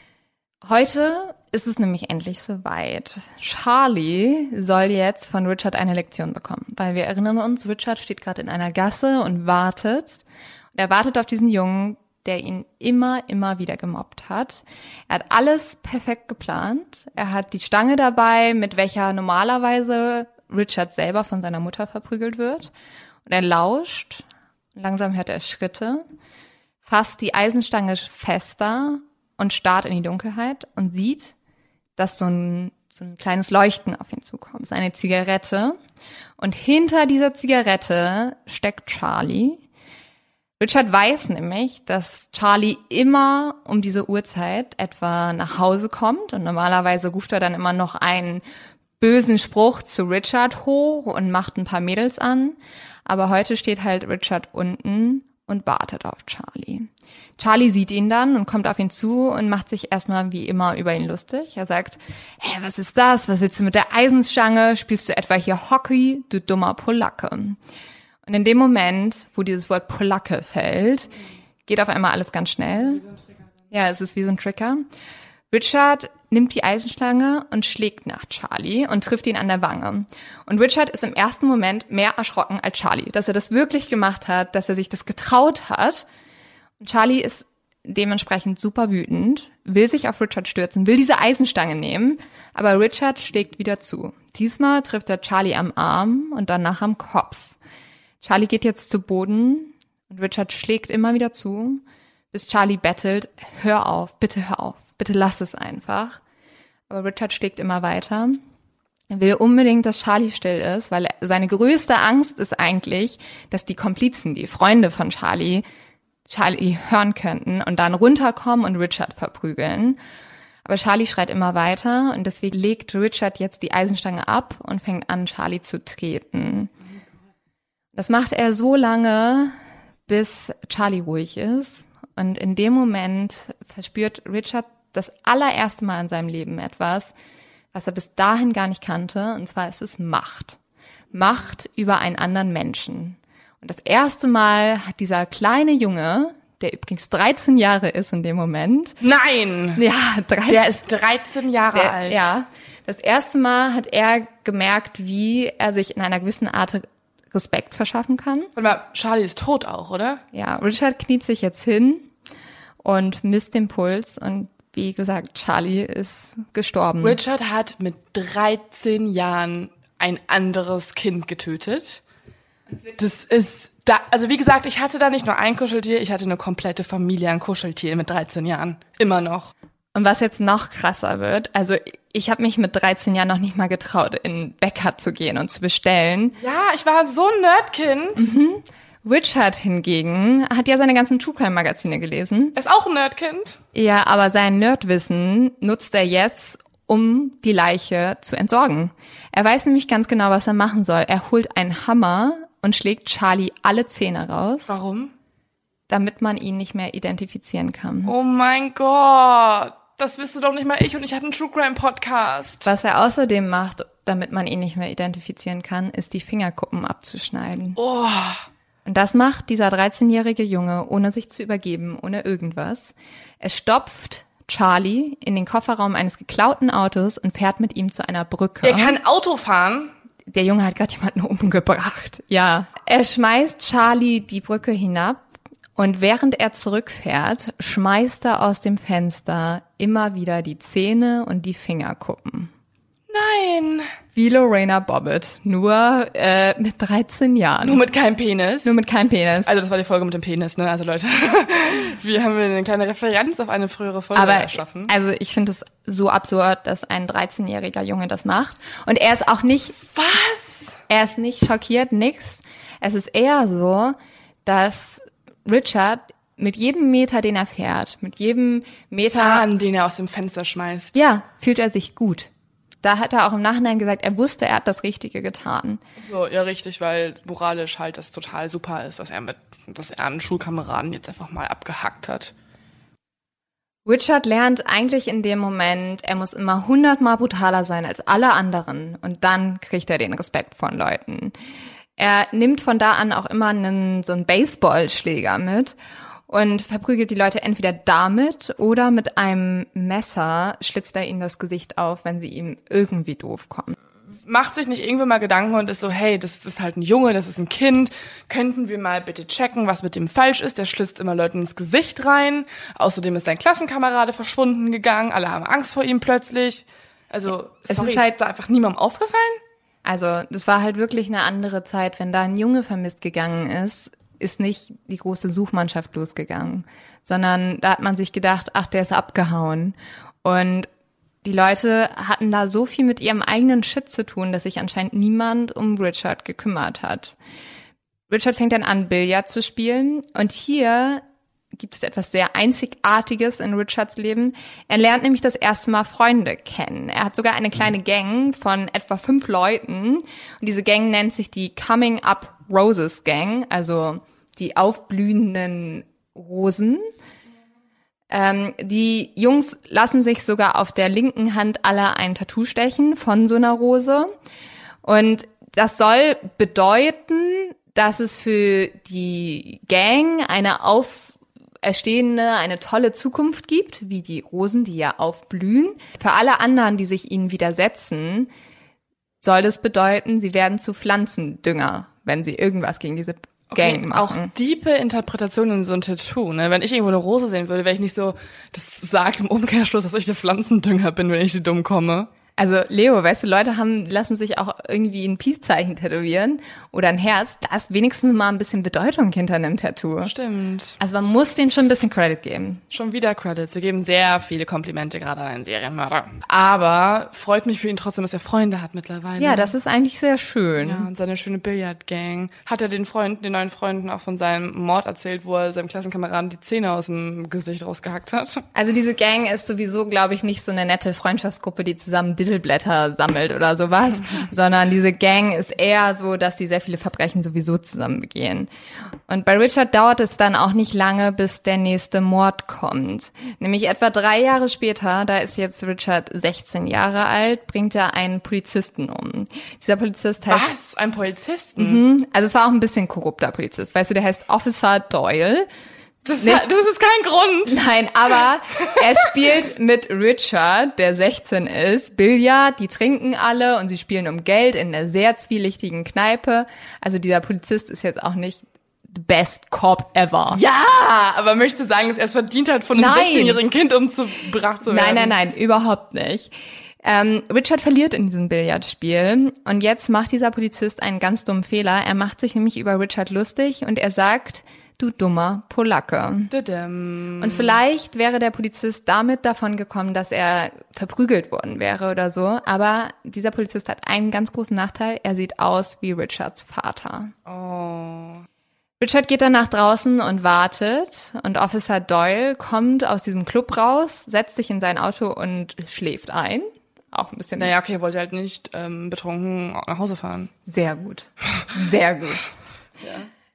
Heute ist es nämlich endlich soweit. Charlie soll jetzt von Richard eine Lektion bekommen, weil wir erinnern uns, Richard steht gerade in einer Gasse und wartet. Und er wartet auf diesen Jungen, der ihn immer, immer wieder gemobbt hat. Er hat alles perfekt geplant. Er hat die Stange dabei, mit welcher normalerweise Richard selber von seiner Mutter verprügelt wird. Und er lauscht. Langsam hört er Schritte. Fasst die Eisenstange fester und starrt in die Dunkelheit und sieht, dass so ein, so ein kleines Leuchten auf ihn zukommt. Es ist eine Zigarette. Und hinter dieser Zigarette steckt Charlie. Richard weiß nämlich, dass Charlie immer um diese Uhrzeit etwa nach Hause kommt. Und normalerweise ruft er dann immer noch einen bösen Spruch zu Richard hoch und macht ein paar Mädels an. Aber heute steht halt Richard unten und wartet auf Charlie. Charlie sieht ihn dann und kommt auf ihn zu und macht sich erstmal wie immer über ihn lustig. Er sagt, hey, was ist das? Was willst du mit der Eisenstange? Spielst du etwa hier Hockey, du dummer Polacke? Und in dem Moment, wo dieses Wort Polacke fällt, geht auf einmal alles ganz schnell. Ja, es ist wie so ein Trigger. Richard nimmt die Eisenstange und schlägt nach Charlie und trifft ihn an der Wange. Und Richard ist im ersten Moment mehr erschrocken als Charlie, dass er das wirklich gemacht hat, dass er sich das getraut hat. Und Charlie ist dementsprechend super wütend, will sich auf Richard stürzen, will diese Eisenstange nehmen, aber Richard schlägt wieder zu. Diesmal trifft er Charlie am Arm und danach am Kopf. Charlie geht jetzt zu Boden und Richard schlägt immer wieder zu, bis Charlie bettelt, hör auf, bitte hör auf, bitte lass es einfach. Aber Richard schlägt immer weiter. Er will unbedingt, dass Charlie still ist, weil seine größte Angst ist eigentlich, dass die Komplizen, die Freunde von Charlie, Charlie hören könnten und dann runterkommen und Richard verprügeln. Aber Charlie schreit immer weiter und deswegen legt Richard jetzt die Eisenstange ab und fängt an, Charlie zu treten. Das macht er so lange, bis Charlie ruhig ist. Und in dem Moment verspürt Richard das allererste Mal in seinem Leben etwas, was er bis dahin gar nicht kannte. Und zwar ist es Macht. Macht über einen anderen Menschen. Und das erste Mal hat dieser kleine Junge, der übrigens dreizehn Jahre ist in dem Moment. Nein! Ja, dreizehn. Der ist dreizehn Jahre der, alt. Ja, das erste Mal hat er gemerkt, wie er sich in einer gewissen Art Respekt verschaffen kann. Warte mal, Charlie ist tot auch, oder? Ja, Richard kniet sich jetzt hin und misst den Puls und wie gesagt, Charlie ist gestorben. Richard hat mit dreizehn Jahren ein anderes Kind getötet. Das ist, da, also wie gesagt, ich hatte da nicht nur ein Kuscheltier, ich hatte eine komplette Familie an Kuscheltieren mit dreizehn Jahren. Immer noch. Und was jetzt noch krasser wird, also ich habe mich mit dreizehn Jahren noch nicht mal getraut, in den Bäcker zu gehen und zu bestellen. Ja, ich war so ein Nerdkind. Mhm. Richard hingegen hat ja seine ganzen True Crime Magazine gelesen. Er ist auch ein Nerdkind. Ja, aber sein Nerdwissen nutzt er jetzt, um die Leiche zu entsorgen. Er weiß nämlich ganz genau, was er machen soll. Er holt einen Hammer und schlägt Charlie alle Zähne raus. Warum? Damit man ihn nicht mehr identifizieren kann. Oh mein Gott, das wüsste doch nicht mal ich und ich habe einen True Crime Podcast. Was er außerdem macht, damit man ihn nicht mehr identifizieren kann, ist die Fingerkuppen abzuschneiden. Oh. Und das macht dieser dreizehnjährige Junge, ohne sich zu übergeben, ohne irgendwas. Er stopft Charlie in den Kofferraum eines geklauten Autos und fährt mit ihm zu einer Brücke. Er kann Auto fahren? Der Junge hat gerade jemanden umgebracht. Ja. Er schmeißt Charlie die Brücke hinab und während er zurückfährt, schmeißt er aus dem Fenster immer wieder die Zähne und die Fingerkuppen. Nein. Wie Lorena Bobbitt, nur äh, mit dreizehn Jahren. Nur mit keinem Penis? Nur mit keinem Penis. Also das war die Folge mit dem Penis, ne? Also Leute, wir haben eine kleine Referenz auf eine frühere Folge Aber, erschaffen. Also ich finde es so absurd, dass ein dreizehnjähriger Junge das macht. Und er ist auch nicht... Was? Er ist nicht schockiert, nix. Es ist eher so, dass Richard mit jedem Meter, den er fährt, mit jedem Meter... Zahn, den er aus dem Fenster schmeißt. Ja, fühlt er sich gut. Da hat er auch im Nachhinein gesagt, er wusste, er hat das Richtige getan. So, ja, richtig, weil moralisch halt das total super ist, dass er mit, dass er einen Schulkameraden jetzt einfach mal abgehackt hat. Richard lernt eigentlich in dem Moment, er muss immer hundertmal brutaler sein als alle anderen und dann kriegt er den Respekt von Leuten. Er nimmt von da an auch immer einen, so einen Baseballschläger mit und verprügelt die Leute entweder damit oder mit einem Messer schlitzt er ihnen das Gesicht auf, wenn sie ihm irgendwie doof kommen. Macht sich nicht irgendwann mal Gedanken und ist so, hey, das ist halt ein Junge, das ist ein Kind, könnten wir mal bitte checken, was mit dem falsch ist? Der schlitzt immer Leuten ins Gesicht rein. Außerdem ist sein Klassenkamerade verschwunden gegangen, alle haben Angst vor ihm plötzlich. Also, es sorry, ist halt ist da einfach niemandem aufgefallen? Also, das war halt wirklich eine andere Zeit, wenn da ein Junge vermisst gegangen ist, ist nicht die große Suchmannschaft losgegangen, sondern da hat man sich gedacht, ach, der ist abgehauen. Und die Leute hatten da so viel mit ihrem eigenen Shit zu tun, dass sich anscheinend niemand um Richard gekümmert hat. Richard fängt dann an, Billard zu spielen und hier gibt es etwas sehr Einzigartiges in Richards Leben. Er lernt nämlich das erste Mal Freunde kennen. Er hat sogar eine kleine Gang von etwa fünf Leuten und diese Gang nennt sich die Coming Up Roses Gang, also die aufblühenden Rosen. Ähm, die Jungs lassen sich sogar auf der linken Hand alle ein Tattoo stechen von so einer Rose. Und das soll bedeuten, dass es für die Gang eine auf, Erstehende eine tolle Zukunft gibt, wie die Rosen, die ja aufblühen. Für alle anderen, die sich ihnen widersetzen, soll das bedeuten, sie werden zu Pflanzendünger, wenn sie irgendwas gegen diese Gang Okay, machen. auch diepe Interpretationen in so ein Tattoo, ne? Wenn ich irgendwo eine Rose sehen würde, wäre ich nicht so, das sagt im Umkehrschluss, dass ich der Pflanzendünger bin, wenn ich die dumm komme. Also Leo, weißt du, Leute haben lassen sich auch irgendwie ein Peace-Zeichen tätowieren oder ein Herz. Da ist wenigstens mal ein bisschen Bedeutung hinter einem Tattoo. Stimmt. Also man muss denen schon ein bisschen Credit geben. Schon wieder Credits. Wir geben sehr viele Komplimente gerade an einen Serienmörder. Aber freut mich für ihn trotzdem, dass er Freunde hat mittlerweile. Ja, das ist eigentlich sehr schön. Ja, und seine schöne Billardgang. Hat er den Freunden, den neuen Freunden auch von seinem Mord erzählt, wo er seinem Klassenkameraden die Zähne aus dem Gesicht rausgehackt hat? Also diese Gang ist sowieso, glaube ich, nicht so eine nette Freundschaftsgruppe, die zusammen Diddleblätter sammelt oder sowas, sondern diese Gang ist eher so, dass die sehr viele Verbrechen sowieso zusammen begehen. Und bei Richard dauert es dann auch nicht lange, bis der nächste Mord kommt. Nämlich etwa drei Jahre später, da ist jetzt Richard sechzehn Jahre alt, bringt er einen Polizisten um. Dieser Polizist heißt... Was? Ein Polizisten? Mhm, also es war auch ein bisschen korrupter Polizist. Weißt du, der heißt Officer Doyle. Das, das ist kein Grund. Nein, aber er spielt mit Richard, der sechzehn ist, Billard, die trinken alle und sie spielen um Geld in einer sehr zwielichtigen Kneipe. Also dieser Polizist ist jetzt auch nicht the best cop ever. Ja, aber möchte sagen, dass er es verdient hat, von einem Nein. sechzehnjährigen Kind umgebracht zu werden. Nein, nein, nein, überhaupt nicht. Ähm, Richard verliert in diesem Billardspiel und jetzt macht dieser Polizist einen ganz dummen Fehler. Er macht sich nämlich über Richard lustig und er sagt, du dummer Polacke. Dadam. Und vielleicht wäre der Polizist damit davon gekommen, dass er verprügelt worden wäre oder so. Aber dieser Polizist hat einen ganz großen Nachteil. Er sieht aus wie Richards Vater. Oh. Richard geht dann nach draußen und wartet. Und Officer Doyle kommt aus diesem Club raus, setzt sich in sein Auto und schläft ein. Auch ein bisschen. Naja, okay, er wollte halt nicht ähm, betrunken nach Hause fahren. Sehr gut. Sehr gut. Ja.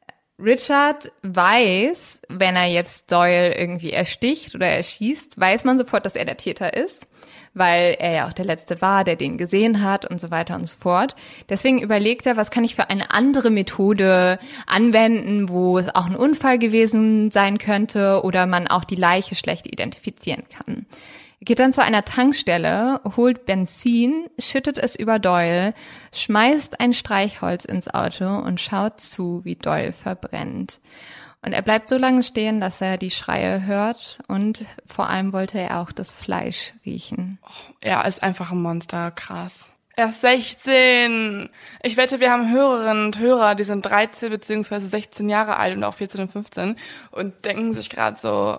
Richard weiß, wenn er jetzt Doyle irgendwie ersticht oder erschießt, weiß man sofort, dass er der Täter ist, weil er ja auch der Letzte war, der den gesehen hat und so weiter und so fort. Deswegen überlegt er, was kann ich für eine andere Methode anwenden, wo es auch ein Unfall gewesen sein könnte oder man auch die Leiche schlecht identifizieren kann. Er geht dann zu einer Tankstelle, holt Benzin, schüttet es über Doyle, schmeißt ein Streichholz ins Auto und schaut zu, wie Doyle verbrennt. Und er bleibt so lange stehen, dass er die Schreie hört und vor allem wollte er auch das Fleisch riechen. Er ist einfach ein Monster, krass. Er ist sechzehn. Ich wette, wir haben Hörerinnen und Hörer, die sind dreizehn beziehungsweise sechzehn Jahre alt und auch vierzehn und fünfzehn und denken sich gerade so,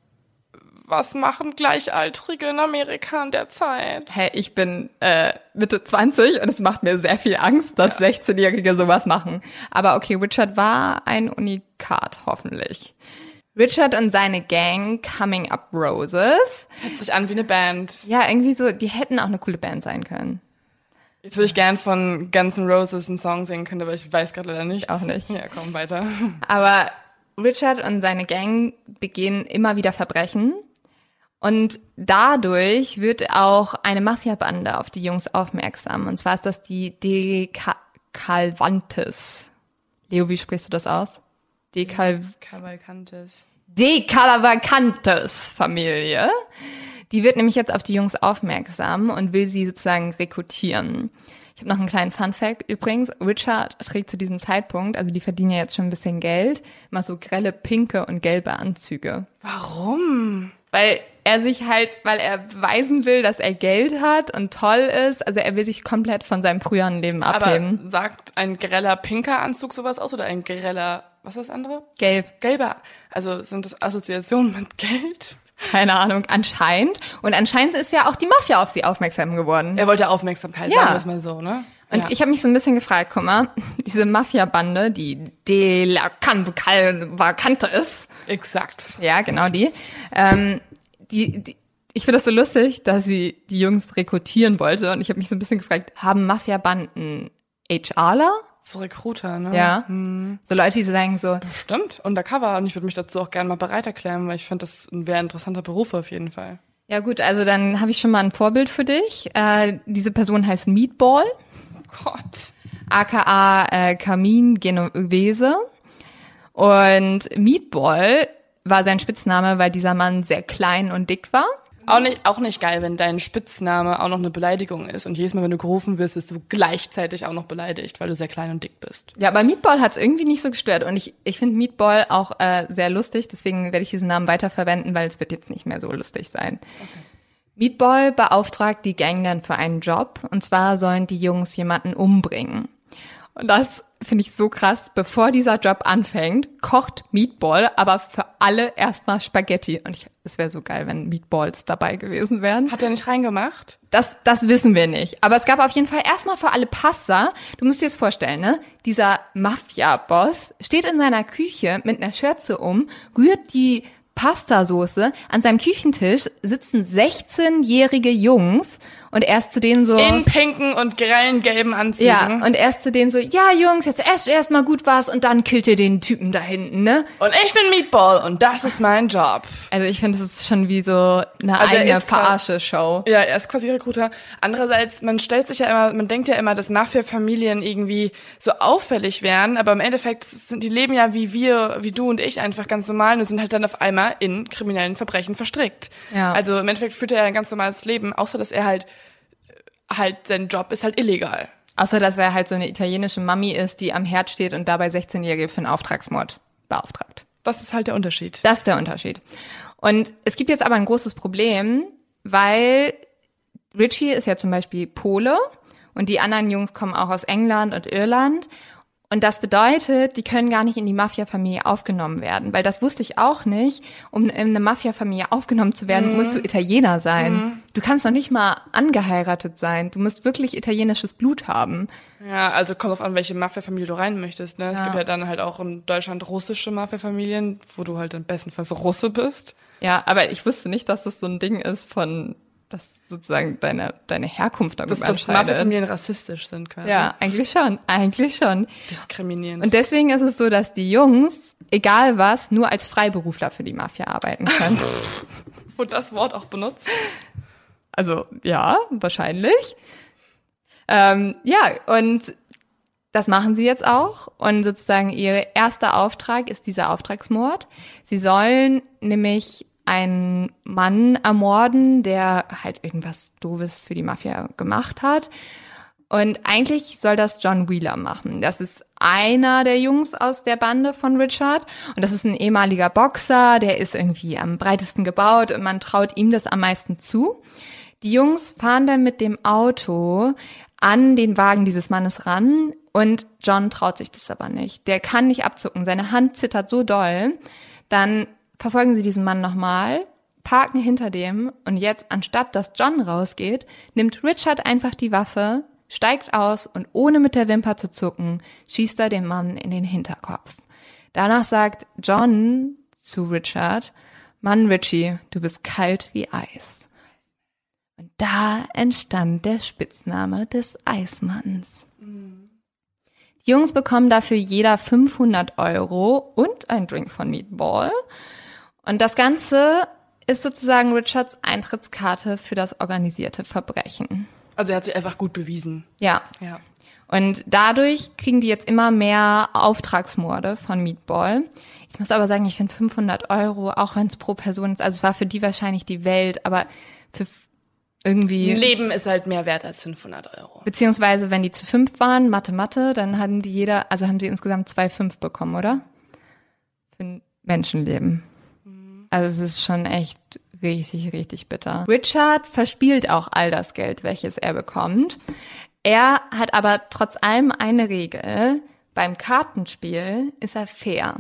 was machen Gleichaltrige in Amerika in der Zeit? Hey, ich bin äh, Mitte zwanzig und es macht mir sehr viel Angst, dass ja. sechzehnjährige sowas machen. Aber okay, Richard war ein Unikat, hoffentlich. Richard und seine Gang Coming Up Roses. Hört sich an wie eine Band. Ja, irgendwie so, die hätten auch eine coole Band sein können. Jetzt würde ich gern von Guns N' Roses einen Song singen können, aber ich weiß gerade leider nicht. Ich auch nicht. Ja, komm, weiter. Aber Richard und seine Gang begehen immer wieder Verbrechen. Und dadurch wird auch eine Mafia-Bande auf die Jungs aufmerksam. Und zwar ist das die De Calvantes. Leo, wie sprichst du das aus? De Cal Cavalcantes. De Cavalcantes Familie. Die wird nämlich jetzt auf die Jungs aufmerksam und will sie sozusagen rekrutieren. Ich habe noch einen kleinen Fun-Fact übrigens. Richard trägt zu diesem Zeitpunkt, also die verdienen ja jetzt schon ein bisschen Geld, immer so grelle pinke und gelbe Anzüge. Warum? Weil er sich halt, weil er beweisen will, dass er Geld hat und toll ist. Also er will sich komplett von seinem früheren Leben abheben. Aber sagt ein greller pinker Anzug sowas aus oder ein greller, was war das andere? Gelb. Gelber. Also sind das Assoziationen mit Geld? Keine Ahnung, anscheinend. Und anscheinend ist ja auch die Mafia auf sie aufmerksam geworden. Er wollte Aufmerksamkeit, ja. sagen wir es mal so, ne? Und ja. ich habe mich so ein bisschen gefragt, guck mal, diese Mafia-Bande, die De La Cavalcantes. Exakt. Ja, genau die. Ähm, die, die ich finde das so lustig, dass sie die Jungs rekrutieren wollte. Und ich habe mich so ein bisschen gefragt, haben Mafia-Banden HRler? So Recruiter, ne? Ja. Hm. So Leute, die sagen so. Bestimmt. Undercover. Und ich würde mich dazu auch gerne mal bereit erklären, weil ich finde, das wäre ein interessanter Beruf auf jeden Fall. Ja gut, also dann habe ich schon mal ein Vorbild für dich. Äh, diese Person heißt Meatball. Oh Gott. aka äh, Carmine Genovese. Und Meatball war sein Spitzname, weil dieser Mann sehr klein und dick war. Auch nicht, auch nicht geil, wenn dein Spitzname auch noch eine Beleidigung ist. Und jedes Mal, wenn du gerufen wirst, wirst du gleichzeitig auch noch beleidigt, weil du sehr klein und dick bist. Ja, aber Meatball hat es irgendwie nicht so gestört. Und ich, ich finde Meatball auch äh, sehr lustig. Deswegen werde ich diesen Namen weiterverwenden, weil es wird jetzt nicht mehr so lustig sein. Okay. Meatball beauftragt die Gang dann für einen Job. Und zwar sollen die Jungs jemanden umbringen. Und das finde ich so krass. Bevor dieser Job anfängt, kocht Meatball aber für alle erstmal Spaghetti. Und ich, es wäre so geil, wenn Meatballs dabei gewesen wären. Hat er nicht reingemacht? Das, das wissen wir nicht. Aber es gab auf jeden Fall erstmal für alle Pasta. Du musst dir das vorstellen, ne? Dieser Mafia-Boss steht in seiner Küche mit einer Schürze um, rührt die Pastasoße. An seinem Küchentisch sitzen sechzehnjährige Jungs und er ist zu denen so... In pinken und grellen gelben Anzügen. Ja, und er ist zu denen so, ja Jungs, jetzt esst erst mal gut was und dann killt ihr den Typen da hinten, ne? Und ich bin Meatball und das ist mein Job. Also ich finde, das ist schon wie so eine also eigene Verarsche-Show. Ja, er ist quasi Recruiter. Andererseits, man stellt sich ja immer, man denkt ja immer, dass Mafia-Familien irgendwie so auffällig wären, aber im Endeffekt sind die leben ja wie wir, wie du und ich einfach ganz normal und sind halt dann auf einmal in kriminellen Verbrechen verstrickt. Ja. Also im Endeffekt führt er ein ganz normales Leben, außer dass er halt halt sein Job ist halt illegal. Außer dass er halt so eine italienische Mami ist, die am Herd steht und dabei sechzehnjährige für einen Auftragsmord beauftragt. Das ist halt der Unterschied. Das ist der Unterschied. Und es gibt jetzt aber ein großes Problem, weil Richie ist ja zum Beispiel Pole und die anderen Jungs kommen auch aus England und Irland. Und das bedeutet, die können gar nicht in die Mafia-Familie aufgenommen werden. Weil das wusste ich auch nicht. Um in eine Mafia-Familie aufgenommen zu werden, mhm. musst du Italiener sein. Mhm. Du kannst noch nicht mal angeheiratet sein. Du musst wirklich italienisches Blut haben. Ja, also kommt drauf an, welche Mafia-Familie du rein möchtest. Ne? Es ja. gibt ja dann halt auch in Deutschland russische Mafia-Familien, wo du halt im bestenfalls Russe bist. Ja, aber ich wusste nicht, dass das so ein Ding ist von... dass sozusagen deine deine Herkunft darüber dass, entscheidet. Dass Mafia-Familien rassistisch sind quasi. Ja, eigentlich schon, eigentlich schon. Diskriminierend. Und deswegen ist es so, dass die Jungs, egal was, nur als Freiberufler für die Mafia arbeiten können. Wurde das Wort auch benutzt? Also, ja, wahrscheinlich. Ähm, ja, und das machen sie jetzt auch. Und sozusagen ihr erster Auftrag ist dieser Auftragsmord. Sie sollen nämlich einen Mann ermorden, der halt irgendwas Doofes für die Mafia gemacht hat. Und eigentlich soll das John Wheeler machen. Das ist einer der Jungs aus der Bande von Richard. Und das ist ein ehemaliger Boxer, der ist irgendwie am breitesten gebaut und man traut ihm das am meisten zu. Die Jungs fahren dann mit dem Auto an den Wagen dieses Mannes ran und John traut sich das aber nicht. Der kann nicht abzucken. Seine Hand zittert so doll. Dann verfolgen sie diesen Mann nochmal, parken hinter dem und jetzt, anstatt dass John rausgeht, nimmt Richard einfach die Waffe, steigt aus und ohne mit der Wimper zu zucken, schießt er den Mann in den Hinterkopf. Danach sagt John zu Richard, Mann, Richie, du bist kalt wie Eis. Und da entstand der Spitzname des Eismanns. Mhm. Die Jungs bekommen dafür jeder fünfhundert Euro und ein Drink von Meatball. Und das Ganze ist sozusagen Richards Eintrittskarte für das organisierte Verbrechen. Also er hat sich einfach gut bewiesen. Ja. Ja. Und dadurch kriegen die jetzt immer mehr Auftragsmorde von Meatball. Ich muss aber sagen, ich finde fünfhundert Euro, auch wenn es pro Person ist, also es war für die wahrscheinlich die Welt, aber für irgendwie... Ein Leben ist halt mehr wert als fünfhundert Euro. Beziehungsweise, wenn die zu fünf waren, Mathe, Mathe, dann haben die jeder, also haben sie insgesamt zwei Komma fünf bekommen, oder? Für ein Menschenleben. Also es ist schon echt richtig, richtig bitter. Richard verspielt auch all das Geld, welches er bekommt. Er hat aber trotz allem eine Regel. Beim Kartenspiel ist er fair.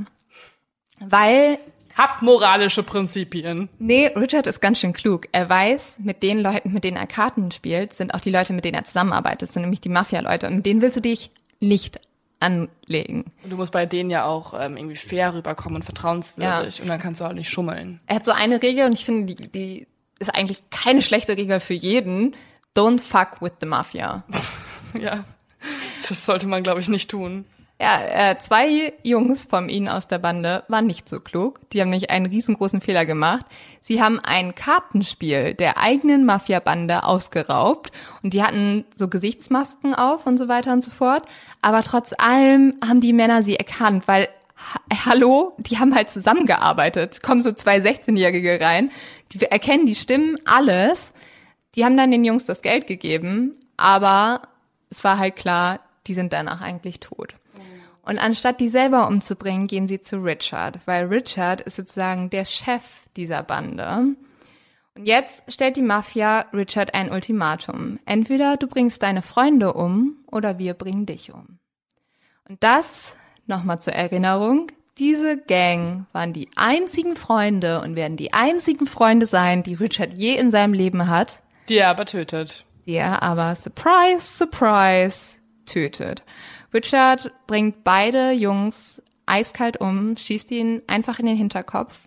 Weil... Hab moralische Prinzipien. Nee, Richard ist ganz schön klug. Er weiß, mit den Leuten, mit denen er Karten spielt, sind auch die Leute, mit denen er zusammenarbeitet. Das sind nämlich die Mafia-Leute. Und mit denen willst du dich nicht anlegen. Und du musst bei denen ja auch ähm, irgendwie fair rüberkommen und vertrauenswürdig. Ja. Und dann kannst du auch nicht schummeln. Er hat so eine Regel und ich finde, die, die ist eigentlich keine schlechte Regel für jeden. Don't fuck with the Mafia. Ja, das sollte man, glaube ich, nicht tun. Ja, äh, zwei Jungs von ihnen aus der Bande waren nicht so klug. Die haben nämlich einen riesengroßen Fehler gemacht. Sie haben ein Kartenspiel der eigenen Mafia-Bande ausgeraubt und die hatten so Gesichtsmasken auf und so weiter und so fort. Aber trotz allem haben die Männer sie erkannt, weil ha- hallo, die haben halt zusammengearbeitet. Kommen so zwei sechzehnjährige rein, die erkennen die Stimmen, alles. Die haben dann den Jungs das Geld gegeben, aber es war halt klar, die sind danach eigentlich tot. Und anstatt die selber umzubringen, gehen sie zu Richard, weil Richard ist sozusagen der Chef dieser Bande. Und jetzt stellt die Mafia Richard ein Ultimatum. Entweder du bringst deine Freunde um oder wir bringen dich um. Und das, nochmal zur Erinnerung, diese Gang waren die einzigen Freunde und werden die einzigen Freunde sein, die Richard je in seinem Leben hat. Die er aber tötet. Die er aber, surprise, surprise, tötet. Richard bringt beide Jungs eiskalt um, schießt ihn einfach in den Hinterkopf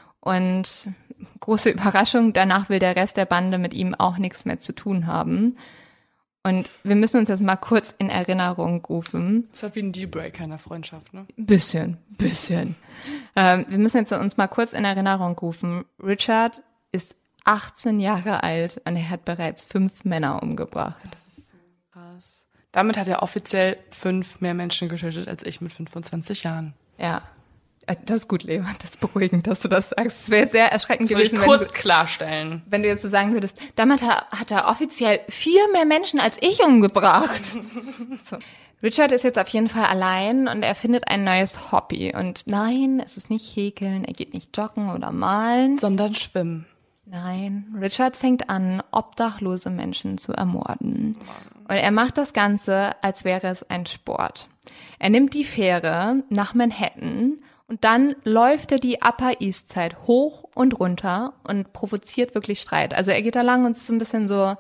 und große Überraschung, danach will der Rest der Bande mit ihm auch nichts mehr zu tun haben. Und wir müssen uns das mal kurz in Erinnerung rufen. Das ist halt wie ein Dealbreaker in der Freundschaft, ne? Bisschen, bisschen. Ähm, wir müssen jetzt uns mal kurz in Erinnerung rufen. Richard ist achtzehn Jahre alt und er hat bereits fünf Männer umgebracht. Das ist so krass. Damit hat er offiziell fünf mehr Menschen getötet als ich mit fünfundzwanzig Jahren. Ja, das ist gut, Leo. Das ist beruhigend, dass du das sagst. Es wäre sehr erschreckend das gewesen, ich kurz wenn du, klarstellen. wenn du jetzt so sagen würdest, damit hat er offiziell vier mehr Menschen als ich umgebracht. So. Richard ist jetzt auf jeden Fall allein und er findet ein neues Hobby. Und nein, es ist nicht häkeln, er geht nicht joggen oder malen. Sondern schwimmen. Nein, Richard fängt an, obdachlose Menschen zu ermorden. Und er macht das Ganze, als wäre es ein Sport. Er nimmt die Fähre nach Manhattan und dann läuft er die Upper East Side hoch und runter und provoziert wirklich Streit. Also er geht da lang und ist so ein bisschen so,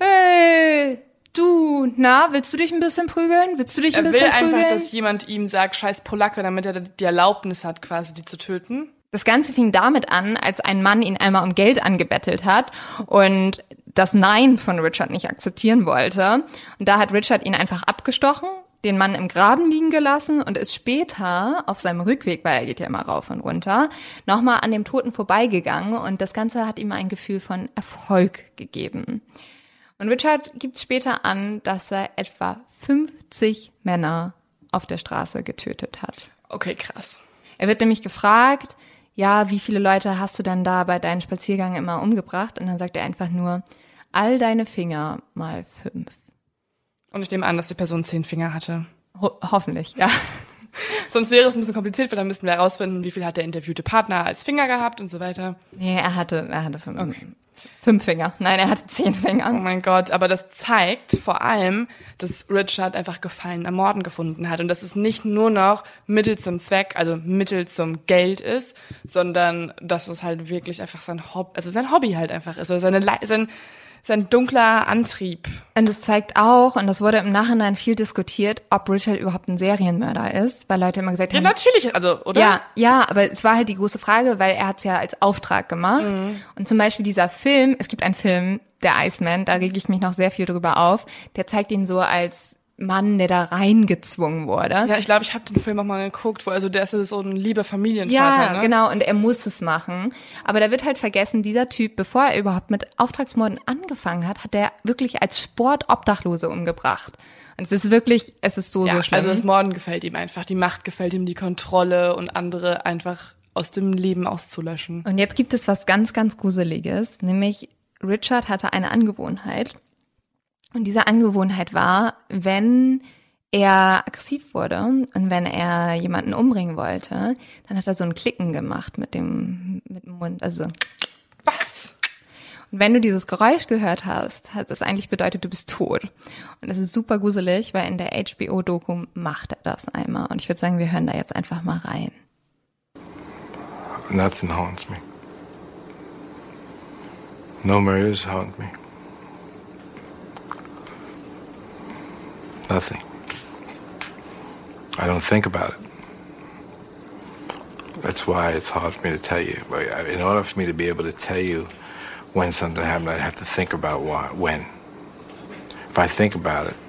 hey, du, na, willst du dich ein bisschen prügeln? Willst du dich ein Er bisschen will prügeln? einfach, dass jemand ihm sagt, scheiß Polacke, damit er die Erlaubnis hat, quasi die zu töten. Das Ganze fing damit an, als ein Mann ihn einmal um Geld angebettelt hat und das Nein von Richard nicht akzeptieren wollte. Und da hat Richard ihn einfach abgestochen, den Mann im Graben liegen gelassen und ist später auf seinem Rückweg, weil er geht ja immer rauf und runter, nochmal an dem Toten vorbeigegangen und das Ganze hat ihm ein Gefühl von Erfolg gegeben. Und Richard gibt später an, dass er etwa fünfzig Männer auf der Straße getötet hat. Okay, krass. Er wird nämlich gefragt, ja, wie viele Leute hast du denn da bei deinen Spaziergängen immer umgebracht? Und dann sagt er einfach nur, all deine Finger mal fünf. Und ich nehme an, dass die Person zehn Finger hatte. Ho- hoffentlich, ja. Sonst wäre es ein bisschen kompliziert, weil dann müssten wir herausfinden, wie viel hat der interviewte Partner als Finger gehabt und so weiter. Nee, er hatte, er hatte fünf, okay. fünf Finger. Nein, er hatte zehn Finger. Oh mein Gott, aber das zeigt vor allem, dass Richard einfach Gefallen am Morden gefunden hat und dass es nicht nur noch Mittel zum Zweck, also Mittel zum Geld ist, sondern dass es halt wirklich einfach sein Hobby, also sein Hobby halt einfach ist, oder seine Le- sein sein dunkler Antrieb. Und es zeigt auch, und das wurde im Nachhinein viel diskutiert, ob Richard überhaupt ein Serienmörder ist, weil Leute immer gesagt Ja, haben, natürlich, also, oder? Ja, ja, aber es war halt die große Frage, weil er hat es ja als Auftrag gemacht. Mhm. Und zum Beispiel dieser Film, es gibt einen Film, der Iceman, da rege ich mich noch sehr viel drüber auf, der zeigt ihn so als Mann, der da reingezwungen wurde. Ja, ich glaube, ich habe den Film auch mal geguckt, wo also der ist so ein lieber Familienvater, ja, ne? Genau, und er muss es machen. Aber da wird halt vergessen, dieser Typ, bevor er überhaupt mit Auftragsmorden angefangen hat, hat er wirklich als Sport Obdachlose umgebracht. Und es ist wirklich, es ist so, ja, so schlimm. Also das Morden gefällt ihm einfach, die Macht gefällt ihm, die Kontrolle und andere einfach aus dem Leben auszulöschen. Und jetzt gibt es was ganz, ganz Gruseliges, nämlich Richard hatte eine Angewohnheit. Und diese Angewohnheit war, wenn er aggressiv wurde und wenn er jemanden umbringen wollte, dann hat er so ein Klicken gemacht mit dem, mit dem Mund, also. Was? Und wenn du dieses Geräusch gehört hast, hat das eigentlich bedeutet, du bist tot. Und das ist super gruselig, weil in der H B O-Doku macht er das einmal. Und ich würde sagen, wir hören da jetzt einfach mal rein. Nothing haunts me. No murders haunt me. Nothing. I don't think about it. That's why it's hard for me to tell you. In order for me to be able to tell you when something happened, I'd have to think about why, when. If I think about it,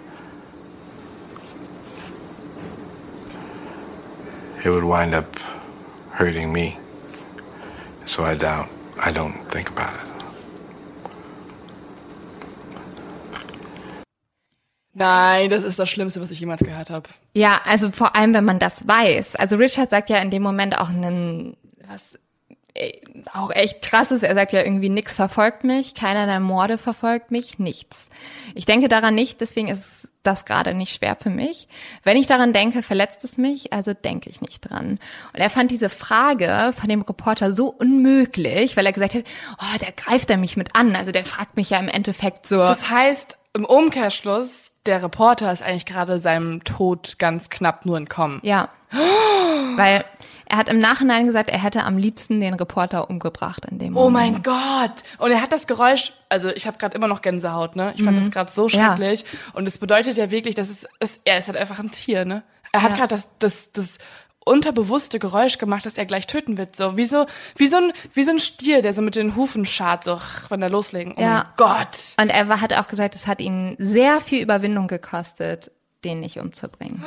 it would wind up hurting me. So I don't, I don't think about it. Nein, das ist das Schlimmste, was ich jemals gehört habe. Ja, also vor allem, wenn man das weiß. Also Richard sagt ja in dem Moment auch einen, was auch echt krass ist. Er sagt ja irgendwie, nix verfolgt mich, keiner der Morde verfolgt mich, nichts. Ich denke daran nicht, deswegen ist das gerade nicht schwer für mich. Wenn ich daran denke, verletzt es mich, also denke ich nicht dran. Und er fand diese Frage von dem Reporter so unmöglich, weil er gesagt hat, oh, der greift er mich mit an. Also der fragt mich ja im Endeffekt so. Das heißt, im Umkehrschluss, der Reporter ist eigentlich gerade seinem Tod ganz knapp nur entkommen. Ja, weil er hat im Nachhinein gesagt, er hätte am liebsten den Reporter umgebracht in dem Moment. Oh mein Gott! Und er hat das Geräusch, also ich habe gerade immer noch Gänsehaut, ne? Ich fand mhm. das gerade so schrecklich. Ja. Und es bedeutet ja wirklich, dass es, es er ist halt einfach ein Tier, ne? Er hat ja. gerade das, das, das unterbewusste Geräusch gemacht, dass er gleich töten wird, so wie so wie so ein wie so ein Stier, der so mit den Hufen scharrt, so wenn er loslegen. Oh ja. mein Gott! Und er war, hat auch gesagt, es hat ihn sehr viel Überwindung gekostet, den nicht umzubringen.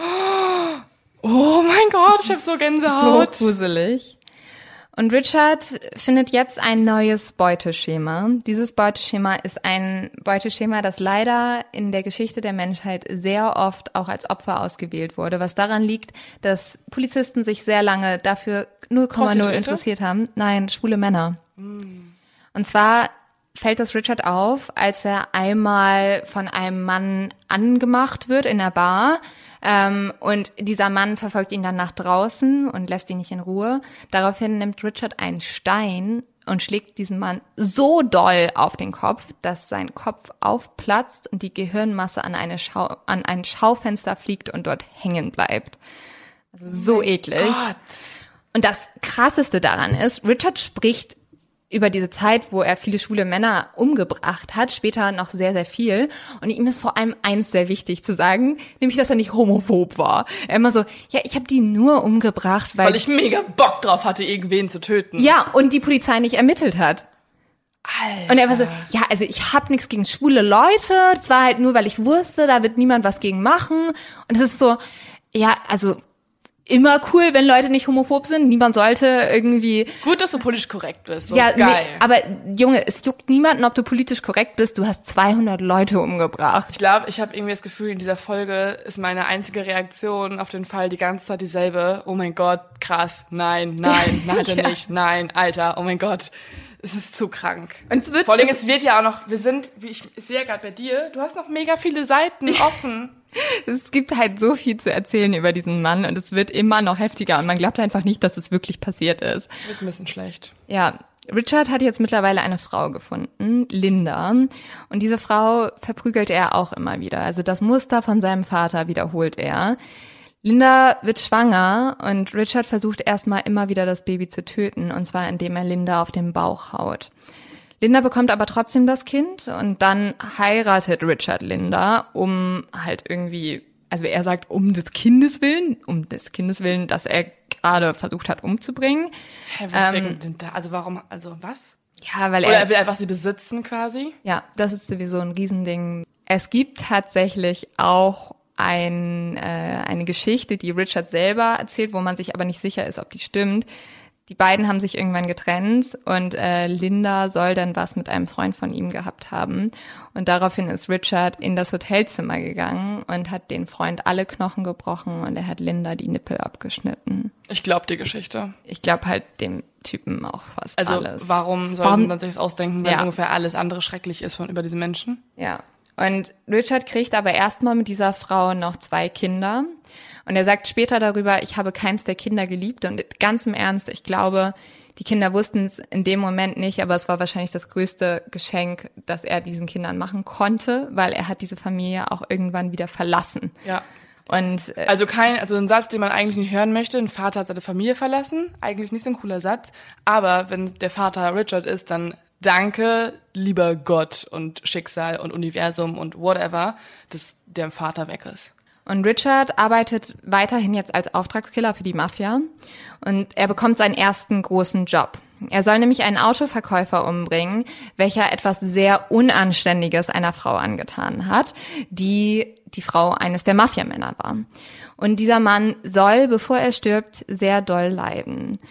Oh mein Gott, ich hab so Gänsehaut. So gruselig. Und Richard findet jetzt ein neues Beuteschema. Dieses Beuteschema ist ein Beuteschema, das leider in der Geschichte der Menschheit sehr oft auch als Opfer ausgewählt wurde, was daran liegt, dass Polizisten sich sehr lange dafür null Komma null interessiert haben. Nein, schwule Männer. Mm. Und zwar fällt das Richard auf, als er einmal von einem Mann angemacht wird in der Bar. Ähm, und dieser Mann verfolgt ihn dann nach draußen und lässt ihn nicht in Ruhe. Daraufhin nimmt Richard einen Stein und schlägt diesem Mann so doll auf den Kopf, dass sein Kopf aufplatzt und die Gehirnmasse an, eine Schau- an ein Schaufenster fliegt und dort hängen bleibt. Also so eklig. Gott. Und das Krasseste daran ist, Richard spricht über diese Zeit, wo er viele schwule Männer umgebracht hat, später noch sehr, sehr viel. Und ihm ist vor allem eins sehr wichtig zu sagen, nämlich, dass er nicht homophob war. Er immer so, ja, ich habe die nur umgebracht, weil... Weil ich mega Bock drauf hatte, irgendwen zu töten. Ja, und die Polizei nicht ermittelt hat. Alter. Und er war so, ja, also ich habe nichts gegen schwule Leute, das war halt nur, weil ich wusste, da wird niemand was gegen machen. Und es ist so, ja, also... Immer cool, wenn Leute nicht homophob sind. Niemand sollte irgendwie... Gut, dass du politisch korrekt bist. So ja, geil. Nee, aber Junge, es juckt niemanden, ob du politisch korrekt bist. Du hast zweihundert Leute umgebracht. Ich glaube, ich habe irgendwie das Gefühl, in dieser Folge ist meine einzige Reaktion auf den Fall die ganze Zeit dieselbe. Oh mein Gott, krass, nein, nein, nein, hat er ja. nicht, nein, Alter, oh mein Gott. Es ist zu krank. Und es wird, Vor allem, es, es wird ja auch noch, wir sind, wie ich, ich sehe ja gerade bei dir, du hast noch mega viele Seiten offen. Es gibt halt so viel zu erzählen über diesen Mann und es wird immer noch heftiger und man glaubt einfach nicht, dass es wirklich passiert ist. Das ist ein bisschen schlecht. Ja, Richard hat jetzt mittlerweile eine Frau gefunden, Linda, und diese Frau verprügelt er auch immer wieder. Also das Muster von seinem Vater wiederholt er. Linda wird schwanger und Richard versucht erstmal immer wieder das Baby zu töten, und zwar indem er Linda auf den Bauch haut. Linda bekommt aber trotzdem das Kind und dann heiratet Richard Linda, um halt irgendwie, also er sagt um des Kindes willen, um des Kindes willen, das er gerade versucht hat umzubringen. Hä, weswegen ähm, da, also warum, also was? Ja, weil Oder er, er will einfach sie besitzen quasi? Ja, das ist sowieso ein Riesending. Es gibt tatsächlich auch ein, äh, eine Geschichte, die Richard selber erzählt, wo man sich aber nicht sicher ist, ob die stimmt. Die beiden haben sich irgendwann getrennt und äh, Linda soll dann was mit einem Freund von ihm gehabt haben. Und daraufhin ist Richard in das Hotelzimmer gegangen und hat den Freund alle Knochen gebrochen und er hat Linda die Nippel abgeschnitten. Ich glaube die Geschichte. Ich glaube halt dem Typen auch fast also, alles. Also warum soll warum? man sich das ausdenken, wenn ja. ungefähr alles andere schrecklich ist von über diese Menschen? Ja. Und Richard kriegt aber erstmal mit dieser Frau noch zwei Kinder. Und er sagt später darüber, ich habe keins der Kinder geliebt. Und ganz im Ernst, ich glaube, die Kinder wussten es in dem Moment nicht, aber es war wahrscheinlich das größte Geschenk, das er diesen Kindern machen konnte, weil er hat diese Familie auch irgendwann wieder verlassen. Ja. Und äh, also kein, also ein Satz, den man eigentlich nicht hören möchte. Ein Vater hat seine Familie verlassen. Eigentlich nicht so ein cooler Satz. Aber wenn der Vater Richard ist, dann danke, lieber Gott und Schicksal und Universum und whatever, dass der Vater weg ist. Und Richard arbeitet weiterhin jetzt als Auftragskiller für die Mafia und er bekommt seinen ersten großen Job. Er soll nämlich einen Autoverkäufer umbringen, welcher etwas sehr Unanständiges einer Frau angetan hat, die die Frau eines der Mafiamänner war. Und dieser Mann soll, bevor er stirbt, sehr doll leiden.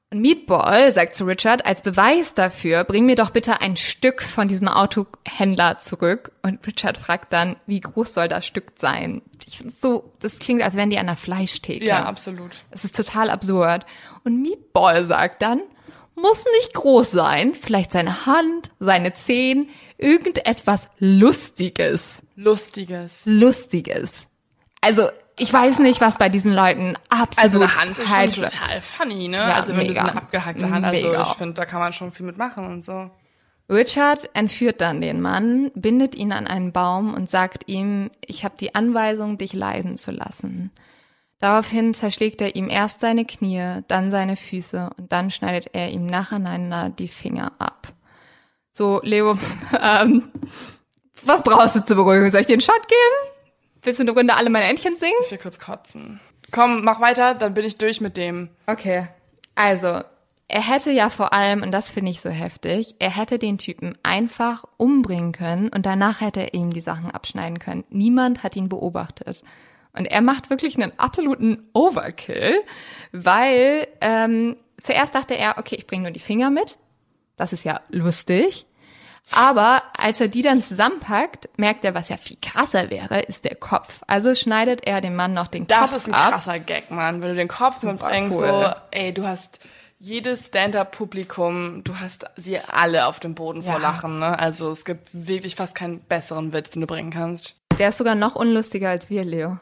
Und Meatball sagt zu Richard, als Beweis dafür, bring mir doch bitte ein Stück von diesem Autohändler zurück. Und Richard fragt dann, wie groß soll das Stück sein? Ich find's so, das klingt, als wären die an der Fleischtheke. Ja, absolut. Es ist total absurd. Und Meatball sagt dann, muss nicht groß sein, vielleicht seine Hand, seine Zehen, irgendetwas Lustiges. Lustiges. Lustiges. Also, ich weiß nicht, was bei diesen Leuten absolut Also eine Hand ist schon falsch- total funny, ne? Ja, also wenn mega. du so eine abgehackte Hand, also Mega. ich finde, da kann man schon viel mitmachen und so. Richard entführt dann den Mann, bindet ihn an einen Baum und sagt ihm, ich habe die Anweisung, dich leiden zu lassen. Daraufhin zerschlägt er ihm erst seine Knie, dann seine Füße und dann schneidet er ihm nacheinander die Finger ab. So, Leo, ähm, was brauchst du zur Beruhigung? Soll ich dir einen Shot geben? Willst du eine Runde alle meine Entchen singen? Ich will kurz kotzen. Komm, mach weiter, dann bin ich durch mit dem. Okay, also, er hätte ja vor allem, und das finde ich so heftig, er hätte den Typen einfach umbringen können und danach hätte er ihm die Sachen abschneiden können. Niemand hat ihn beobachtet. Und er macht wirklich einen absoluten Overkill, weil ähm, zuerst dachte er, okay, ich bringe nur die Finger mit. Das ist ja lustig. Aber als er die dann zusammenpackt, merkt er, was ja viel krasser wäre, ist der Kopf. Also schneidet er dem Mann noch den Das Kopf ab. ist ein krasser Gag, Mann. Wenn du den Kopf Super mitbringst, cool. so, ey, du hast jedes Stand-Up-Publikum, du hast sie alle auf dem Boden vor Ja. Lachen, ne? Also es gibt wirklich fast keinen besseren Witz, den du bringen kannst. Der ist sogar noch unlustiger als wir, Leo.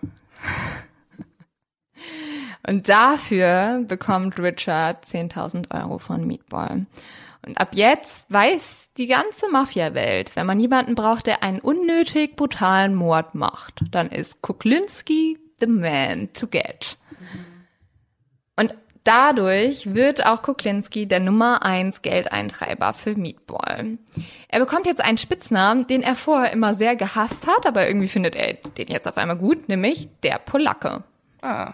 Und dafür bekommt Richard zehntausend Euro von Meatball. Und ab jetzt weiß die ganze Mafia-Welt, wenn man jemanden braucht, der einen unnötig brutalen Mord macht, dann ist Kuklinski the man to get. Und dadurch wird auch Kuklinski der Nummer eins Geldeintreiber für Meatball. Er bekommt jetzt einen Spitznamen, den er vorher immer sehr gehasst hat, aber irgendwie findet er den jetzt auf einmal gut, nämlich der Polacke. Ah.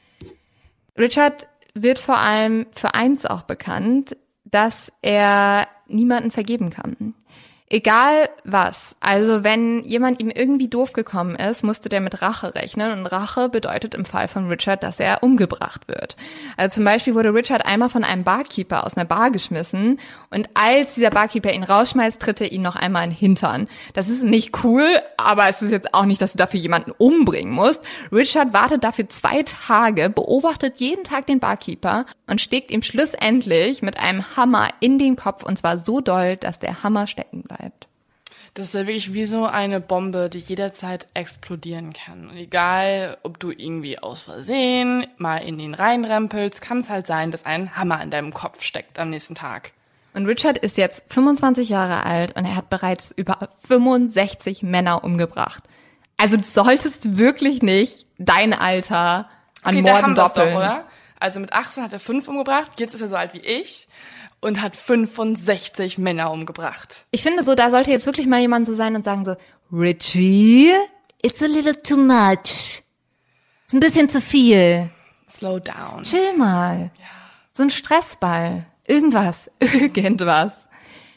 Richard wird vor allem für eins auch bekannt, dass er niemanden vergeben kann. Egal was. Also wenn jemand ihm irgendwie doof gekommen ist, musste der mit Rache rechnen. Und Rache bedeutet im Fall von Richard, dass er umgebracht wird. Also zum Beispiel wurde Richard einmal von einem Barkeeper aus einer Bar geschmissen. Und als dieser Barkeeper ihn rausschmeißt, tritt er ihn noch einmal in den Hintern. Das ist nicht cool, aber es ist jetzt auch nicht, dass du dafür jemanden umbringen musst. Richard wartet dafür zwei Tage, beobachtet jeden Tag den Barkeeper und schlägt ihm schlussendlich mit einem Hammer in den Kopf. Und zwar so doll, dass der Hammer stecken bleibt. Das ist ja wirklich wie so eine Bombe, die jederzeit explodieren kann. Und egal, ob du irgendwie aus Versehen mal in ihn reinrempelst, kann es halt sein, dass ein Hammer in deinem Kopf steckt am nächsten Tag. Und Richard ist jetzt fünfundzwanzig Jahre alt und er hat bereits über fünfundsechzig Männer umgebracht. Also du solltest wirklich nicht dein Alter an Okay, da Morden haben wir's doppeln. doch, oder? Also mit achtzehn hat er fünf umgebracht, jetzt ist er so alt wie ich und hat fünfundsechzig Männer umgebracht. Ich finde so, da sollte jetzt wirklich mal jemand so sein und sagen so, Richie, it's a little too much. Ist ein bisschen zu viel. Slow down. Chill mal. So ein Stressball. Irgendwas. Irgendwas.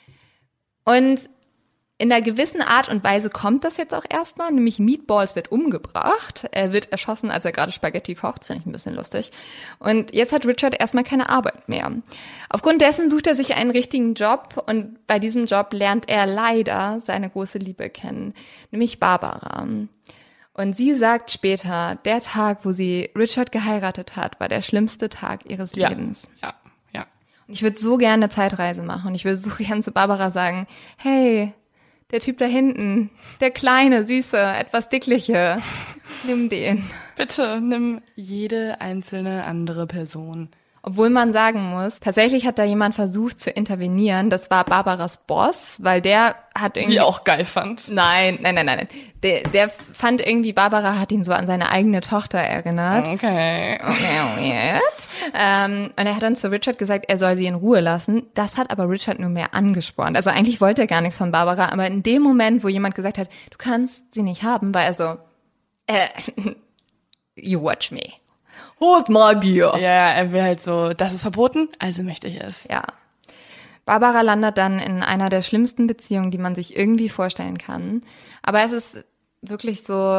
Und in einer gewissen Art und Weise kommt das jetzt auch erstmal, nämlich Meatballs wird umgebracht. Er wird erschossen, als er gerade Spaghetti kocht, finde ich ein bisschen lustig. Und jetzt hat Richard erstmal keine Arbeit mehr. Aufgrund dessen sucht er sich einen richtigen Job und bei diesem Job lernt er leider seine große Liebe kennen, nämlich Barbara. Und sie sagt später, der Tag, wo sie Richard geheiratet hat, war der schlimmste Tag ihres Ja, Lebens. ja, ja. Und ich würde so gerne eine Zeitreise machen und ich würde so gerne zu Barbara sagen, hey, der Typ da hinten, der kleine, süße, etwas dickliche, nimm den. Bitte nimm jede einzelne andere Person. Obwohl man sagen muss, tatsächlich hat da jemand versucht zu intervenieren. Das war Barbaras Boss, weil der hat irgendwie... Sie auch geil fand. Nein, nein, nein, nein. Der, der fand irgendwie, Barbara hat ihn so an seine eigene Tochter erinnert. Okay. Weird. Ähm, und er hat dann zu Richard gesagt, er soll sie in Ruhe lassen. Das hat aber Richard nur mehr angespornt. Also eigentlich wollte er gar nichts von Barbara, aber in dem Moment, wo jemand gesagt hat, du kannst sie nicht haben, war er so, äh, you watch me. Hold my beer. Ja, er will halt so, das ist verboten, also möchte ich es. Ja. Barbara landet dann in einer der schlimmsten Beziehungen, die man sich irgendwie vorstellen kann. Aber es ist wirklich so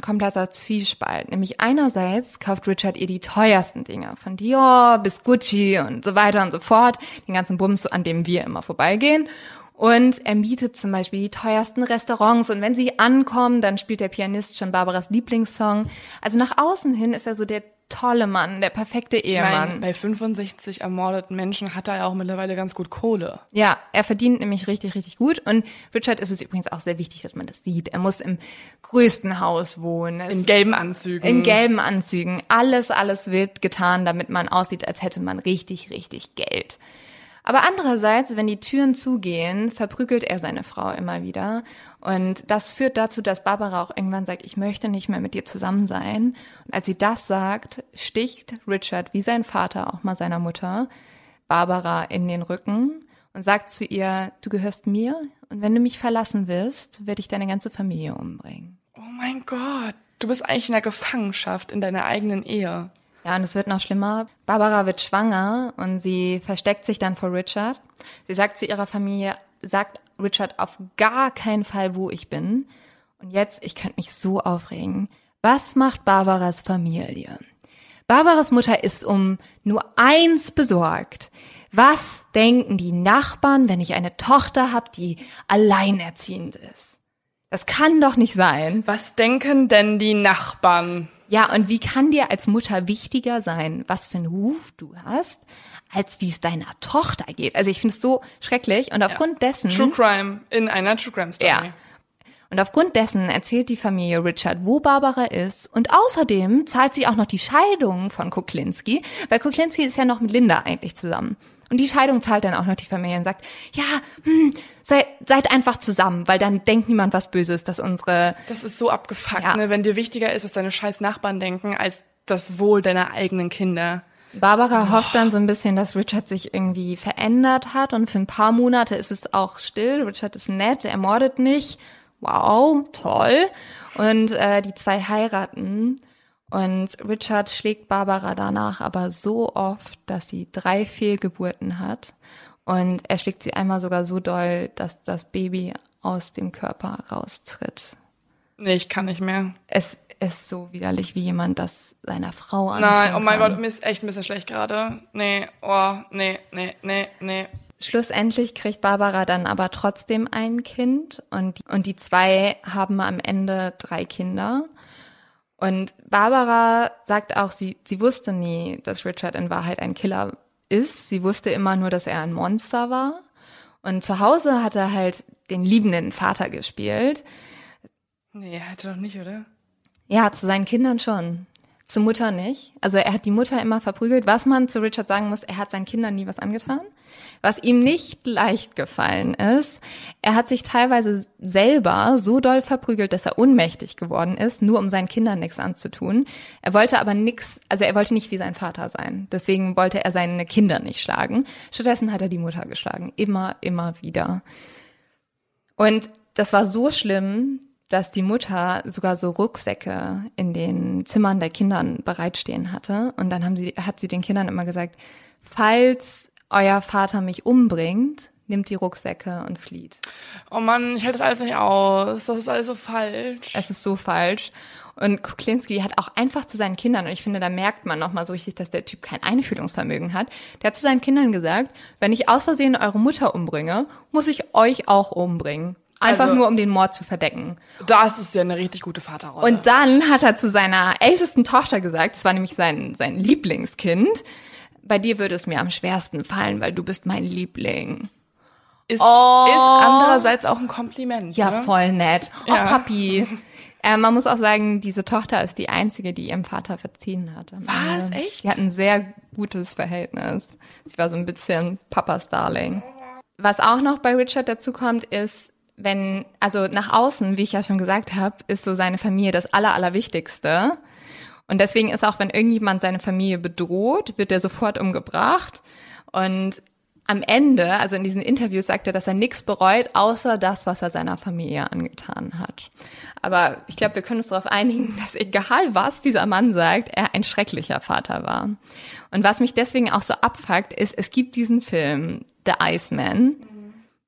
kompletter Zwiespalt. Nämlich einerseits kauft Richard ihr die teuersten Dinge, von Dior bis Gucci und so weiter und so fort, den ganzen Bums, an dem wir immer vorbeigehen. Und er mietet zum Beispiel die teuersten Restaurants. Und wenn sie ankommen, dann spielt der Pianist schon Barbaras Lieblingssong. Also nach außen hin ist er so der tolle Mann, der perfekte Ehemann. Ich meine, bei fünfundsechzig ermordeten Menschen hat er ja auch mittlerweile ganz gut Kohle. Ja, er verdient nämlich richtig, richtig gut. Und Richard ist es übrigens auch sehr wichtig, dass man das sieht. Er muss im größten Haus wohnen. Es in gelben Anzügen. In gelben Anzügen. Alles, alles wird getan, damit man aussieht, als hätte man richtig, richtig Geld. Aber andererseits, wenn die Türen zugehen, verprügelt er seine Frau immer wieder. Und das führt dazu, dass Barbara auch irgendwann sagt, ich möchte nicht mehr mit dir zusammen sein. Und als sie das sagt, sticht Richard, wie sein Vater, auch mal seiner Mutter, Barbara in den Rücken und sagt zu ihr, du gehörst mir und wenn du mich verlassen wirst, werde ich deine ganze Familie umbringen. Oh mein Gott, du bist eigentlich in der Gefangenschaft in deiner eigenen Ehe. Ja, und es wird noch schlimmer. Barbara wird schwanger und sie versteckt sich dann vor Richard. Sie sagt zu ihrer Familie, sagt Richard auf gar keinen Fall, wo ich bin. Und jetzt, ich könnte mich so aufregen. Was macht Barbaras Familie? Barbaras Mutter ist um nur eins besorgt. Was denken die Nachbarn, wenn ich eine Tochter habe, die alleinerziehend ist? Das kann doch nicht sein. Was denken denn die Nachbarn? Ja, und wie kann dir als Mutter wichtiger sein, was für einen Ruf du hast, als wie es deiner Tochter geht? Also ich finde es so schrecklich und aufgrund ja. dessen... True Crime in einer True Crime Story. Ja. Und aufgrund dessen erzählt die Familie Richard, wo Barbara ist und außerdem zahlt sie auch noch die Scheidung von Kuklinski, weil Kuklinski ist ja noch mit Linda eigentlich zusammen. Und die Scheidung zahlt dann auch noch die Familie und sagt, ja, hm, sei, seid einfach zusammen, weil dann denkt niemand was Böses, dass unsere... Das ist so abgefuckt, ja. ne? Wenn dir wichtiger ist, was deine scheiß Nachbarn denken, als das Wohl deiner eigenen Kinder. Barbara oh. hofft dann so ein bisschen, dass Richard sich irgendwie verändert hat und für ein paar Monate ist es auch still. Richard ist nett, er mordet nicht. Wow, toll. Und äh, die zwei heiraten. Und Richard schlägt Barbara danach aber so oft, dass sie drei Fehlgeburten hat. Und er schlägt sie einmal sogar so doll, dass das Baby aus dem Körper raustritt. Nee, ich kann nicht mehr. Es ist so widerlich, wie jemand das seiner Frau antun Nein, oh mein kann. Gott, mir ist echt ein bisschen schlecht gerade. Nee, oh, nee, nee, nee, nee. Schlussendlich kriegt Barbara dann aber trotzdem ein Kind. Und, und die zwei haben am Ende drei Kinder. Und Barbara sagt auch, sie, sie wusste nie, dass Richard in Wahrheit ein Killer ist. Sie wusste immer nur, dass er ein Monster war. Und zu Hause hat er halt den liebenden Vater gespielt. Nee, er hätte doch nicht, oder? Ja, zu seinen Kindern schon. Zur Mutter nicht. Also er hat die Mutter immer verprügelt. Was man zu Richard sagen muss, er hat seinen Kindern nie was angetan. Was ihm nicht leicht gefallen ist, er hat sich teilweise selber so doll verprügelt, dass er ohnmächtig geworden ist, nur um seinen Kindern nichts anzutun. Er wollte aber nichts, also er wollte nicht wie sein Vater sein. Deswegen wollte er seine Kinder nicht schlagen. Stattdessen hat er die Mutter geschlagen. Immer, immer wieder. Und das war so schlimm, dass die Mutter sogar so Rucksäcke in den Zimmern der Kindern bereitstehen hatte. Und dann haben sie, hat sie den Kindern immer gesagt, falls euer Vater mich umbringt, nimmt die Rucksäcke und flieht. Oh Mann, ich halte das alles nicht aus. Das ist alles so falsch. Es ist so falsch. Und Kuklinski hat auch einfach zu seinen Kindern, und ich finde, da merkt man nochmal so richtig, dass der Typ kein Einfühlungsvermögen hat, der hat zu seinen Kindern gesagt, wenn ich aus Versehen eure Mutter umbringe, muss ich euch auch umbringen. Einfach also, nur, um den Mord zu verdecken. Das ist ja eine richtig gute Vaterrolle. Und dann hat er zu seiner ältesten Tochter gesagt, das war nämlich sein, sein Lieblingskind, bei dir würde es mir am schwersten fallen, weil du bist mein Liebling. Ist, oh. ist andererseits auch ein Kompliment. Ja, ne? Voll nett. Oh, ja. Papi. äh, man muss auch sagen, diese Tochter ist die einzige, die ihrem Vater verziehen hat. Was? Ende. Echt? Sie hat ein sehr gutes Verhältnis. Sie war so ein bisschen Papas Darling. Was auch noch bei Richard dazu kommt, ist, wenn, also nach außen, wie ich ja schon gesagt habe, ist so seine Familie das Aller, Allerwichtigste. Und deswegen ist auch, wenn irgendjemand seine Familie bedroht, wird er sofort umgebracht. Und am Ende, also in diesen Interviews, sagt er, dass er nichts bereut, außer das, was er seiner Familie angetan hat. Aber ich glaube, wir können uns darauf einigen, dass egal was dieser Mann sagt, er ein schrecklicher Vater war. Und was mich deswegen auch so abfuckt, ist, es gibt diesen Film, The Iceman.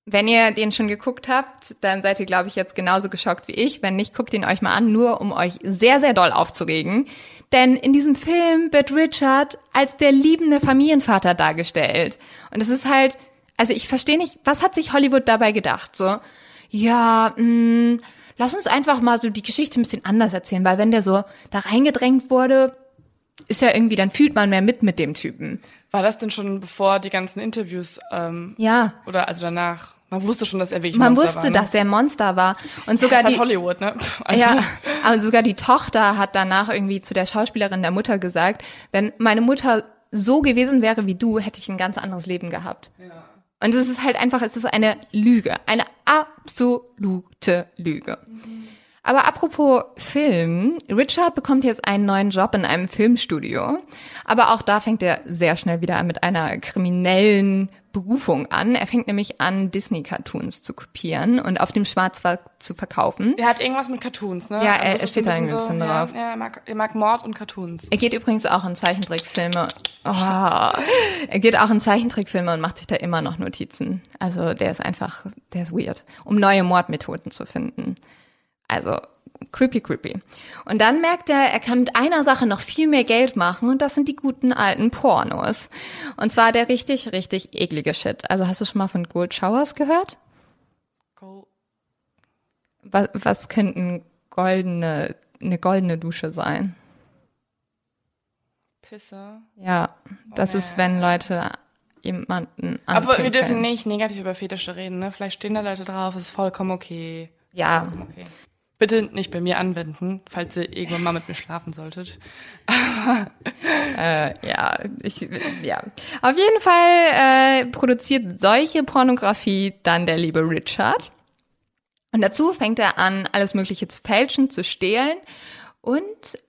Wenn ihr den schon geguckt habt, dann seid ihr, glaube ich, jetzt genauso geschockt wie ich. Wenn nicht, guckt ihn euch mal an, nur um euch sehr, sehr doll aufzuregen. Denn in diesem Film wird Richard als der liebende Familienvater dargestellt. Und es ist halt, also ich verstehe nicht, was hat sich Hollywood dabei gedacht? So, ja, mh, lass uns einfach mal so die Geschichte ein bisschen anders erzählen, weil wenn der so da reingedrängt wurde, ist ja irgendwie, dann fühlt man mehr mit mit dem Typen. War das denn schon bevor die ganzen Interviews? Ähm, ja. Oder also danach? Man wusste schon, dass er wirklich Man Monster wusste, war, ne? dass er ein Monster war. Und Ja, sogar das die hat Hollywood, ne? Also. Ja, aber sogar die Tochter hat danach irgendwie zu der Schauspielerin der Mutter gesagt, wenn meine Mutter so gewesen wäre wie du, hätte ich ein ganz anderes Leben gehabt. Ja. Und es ist halt einfach, es ist eine Lüge, eine absolute Lüge. Mhm. Aber apropos Film, Richard bekommt jetzt einen neuen Job in einem Filmstudio. Aber auch da fängt er sehr schnell wieder mit einer kriminellen Berufung an. Er fängt nämlich an, Disney-Cartoons zu kopieren und auf dem Schwarzmarkt zu verkaufen. Er hat irgendwas mit Cartoons, ne? Ja, also er, er steht da ein bisschen so, drauf. Ja, er, mag, er mag Mord und Cartoons. Er geht übrigens auch in Zeichentrickfilme. Oh, er geht auch in Zeichentrickfilme und macht sich da immer noch Notizen. Also der ist einfach, der ist weird, um neue Mordmethoden zu finden. Also creepy, creepy. Und dann merkt er, er kann mit einer Sache noch viel mehr Geld machen und das sind die guten alten Pornos. Und zwar der richtig, richtig eklige Shit. Also hast du schon mal von Gold Showers gehört? Gold. Was, was könnten goldene, eine goldene Dusche sein? Pisse. Ja, das oh, ist, wenn Leute jemanden anpinkeln. Aber wir dürfen nicht negativ über Fetische reden, ne? Vielleicht stehen da Leute drauf, ist vollkommen okay. Ja. Vollkommen okay. Bitte nicht bei mir anwenden, falls ihr irgendwann mal mit mir schlafen solltet. äh, ja, ich, ja. Auf jeden Fall äh, produziert solche Pornografie dann der liebe Richard. Und dazu fängt er an, alles Mögliche zu fälschen, zu stehlen. Und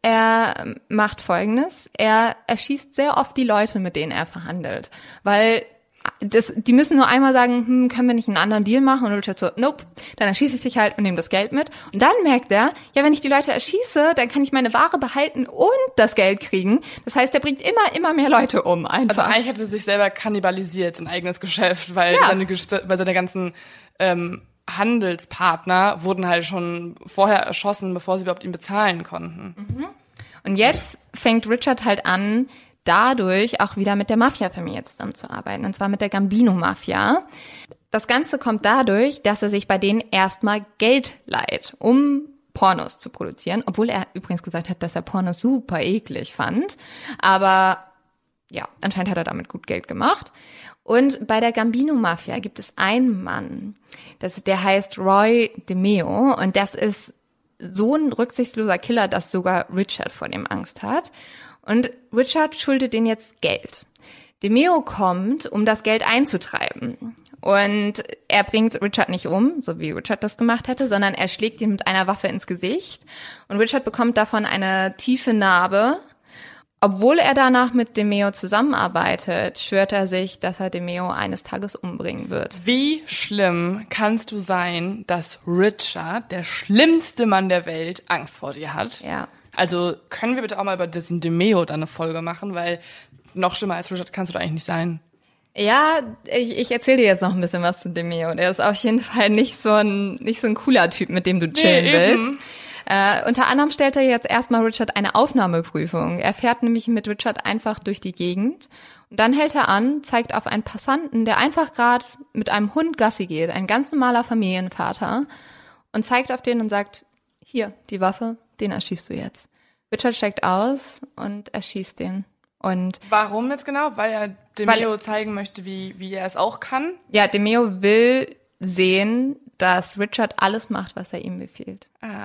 er macht Folgendes. Er erschießt sehr oft die Leute, mit denen er verhandelt. Weil das, die müssen nur einmal sagen, hm, können wir nicht einen anderen Deal machen? Und Richard so, nope, dann erschieße ich dich halt und nehme das Geld mit. Und dann merkt er, ja, wenn ich die Leute erschieße, dann kann ich meine Ware behalten und das Geld kriegen. Das heißt, er bringt immer, immer mehr Leute um einfach. Also eigentlich hat er sich selber kannibalisiert, sein eigenes Geschäft, weil, ja. seine, weil seine ganzen ähm, Handelspartner wurden halt schon vorher erschossen, bevor sie überhaupt ihn bezahlen konnten. Mhm. Und jetzt fängt Richard halt an, dadurch auch wieder mit der Mafia-Familie zusammenzuarbeiten, und zwar mit der Gambino-Mafia. Das Ganze kommt dadurch, dass er sich bei denen erstmal Geld leiht, um Pornos zu produzieren, obwohl er übrigens gesagt hat, dass er Pornos super eklig fand. Aber ja, anscheinend hat er damit gut Geld gemacht. Und bei der Gambino-Mafia gibt es einen Mann, das, der heißt Roy DeMeo, und das ist so ein rücksichtsloser Killer, dass sogar Richard vor dem Angst hat. Und Richard schuldet denen jetzt Geld. DeMeo kommt, um das Geld einzutreiben. Und er bringt Richard nicht um, so wie Richard das gemacht hätte, sondern er schlägt ihn mit einer Waffe ins Gesicht. Und Richard bekommt davon eine tiefe Narbe. Obwohl er danach mit DeMeo zusammenarbeitet, schwört er sich, dass er DeMeo eines Tages umbringen wird. Wie schlimm kannst du sein, dass Richard, der schlimmste Mann der Welt, Angst vor dir hat? Ja. Also können wir bitte auch mal über diesen DeMeo dann eine Folge machen, weil noch schlimmer als Richard kannst du da eigentlich nicht sein. Ja, ich, ich erzähle dir jetzt noch ein bisschen was zu DeMeo. Der ist auf jeden Fall nicht so ein nicht so ein cooler Typ, mit dem du chillen nee, willst. Äh, unter anderem stellt er jetzt erstmal Richard eine Aufnahmeprüfung. Er fährt nämlich mit Richard einfach durch die Gegend. Und dann hält er an, zeigt auf einen Passanten, der einfach gerade mit einem Hund Gassi geht, ein ganz normaler Familienvater, und zeigt auf den und sagt, hier, die Waffe, den erschießt du jetzt. Richard steigt aus und erschießt den. Und warum jetzt genau? Weil er DeMeo weil, zeigen möchte, wie, wie er es auch kann? Ja, DeMeo will sehen, dass Richard alles macht, was er ihm befiehlt. Ah.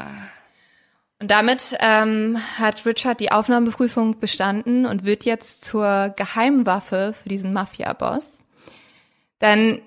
Und damit ähm, hat Richard die Aufnahmeprüfung bestanden und wird jetzt zur Geheimwaffe für diesen Mafia-Boss. Denn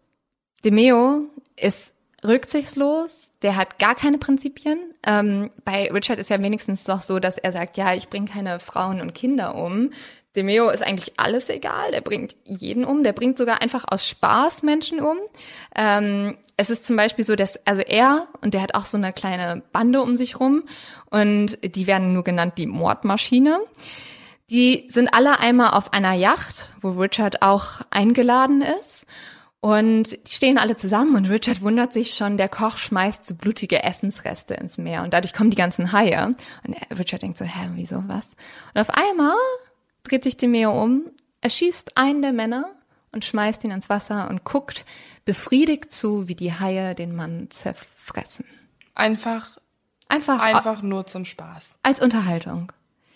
DeMeo ist rücksichtslos, der hat gar keine Prinzipien. Ähm, bei Richard ist ja wenigstens doch so, dass er sagt, ja, ich bringe keine Frauen und Kinder um. DeMeo ist eigentlich alles egal, der bringt jeden um, der bringt sogar einfach aus Spaß Menschen um. Ähm, es ist zum Beispiel so, dass, also er, und der hat auch so eine kleine Bande um sich rum, und die werden nur genannt die Mordmaschine. Die sind alle einmal auf einer Yacht, wo Richard auch eingeladen ist. Und die stehen alle zusammen und Richard wundert sich schon, der Koch schmeißt so blutige Essensreste ins Meer und dadurch kommen die ganzen Haie. Und Richard denkt so, hä, wieso, was? Und auf einmal dreht sich DeMeo um, erschießt einen der Männer und schmeißt ihn ins Wasser und guckt befriedigt zu, wie die Haie den Mann zerfressen. Einfach, Einfach, einfach nur zum Spaß. Als Unterhaltung.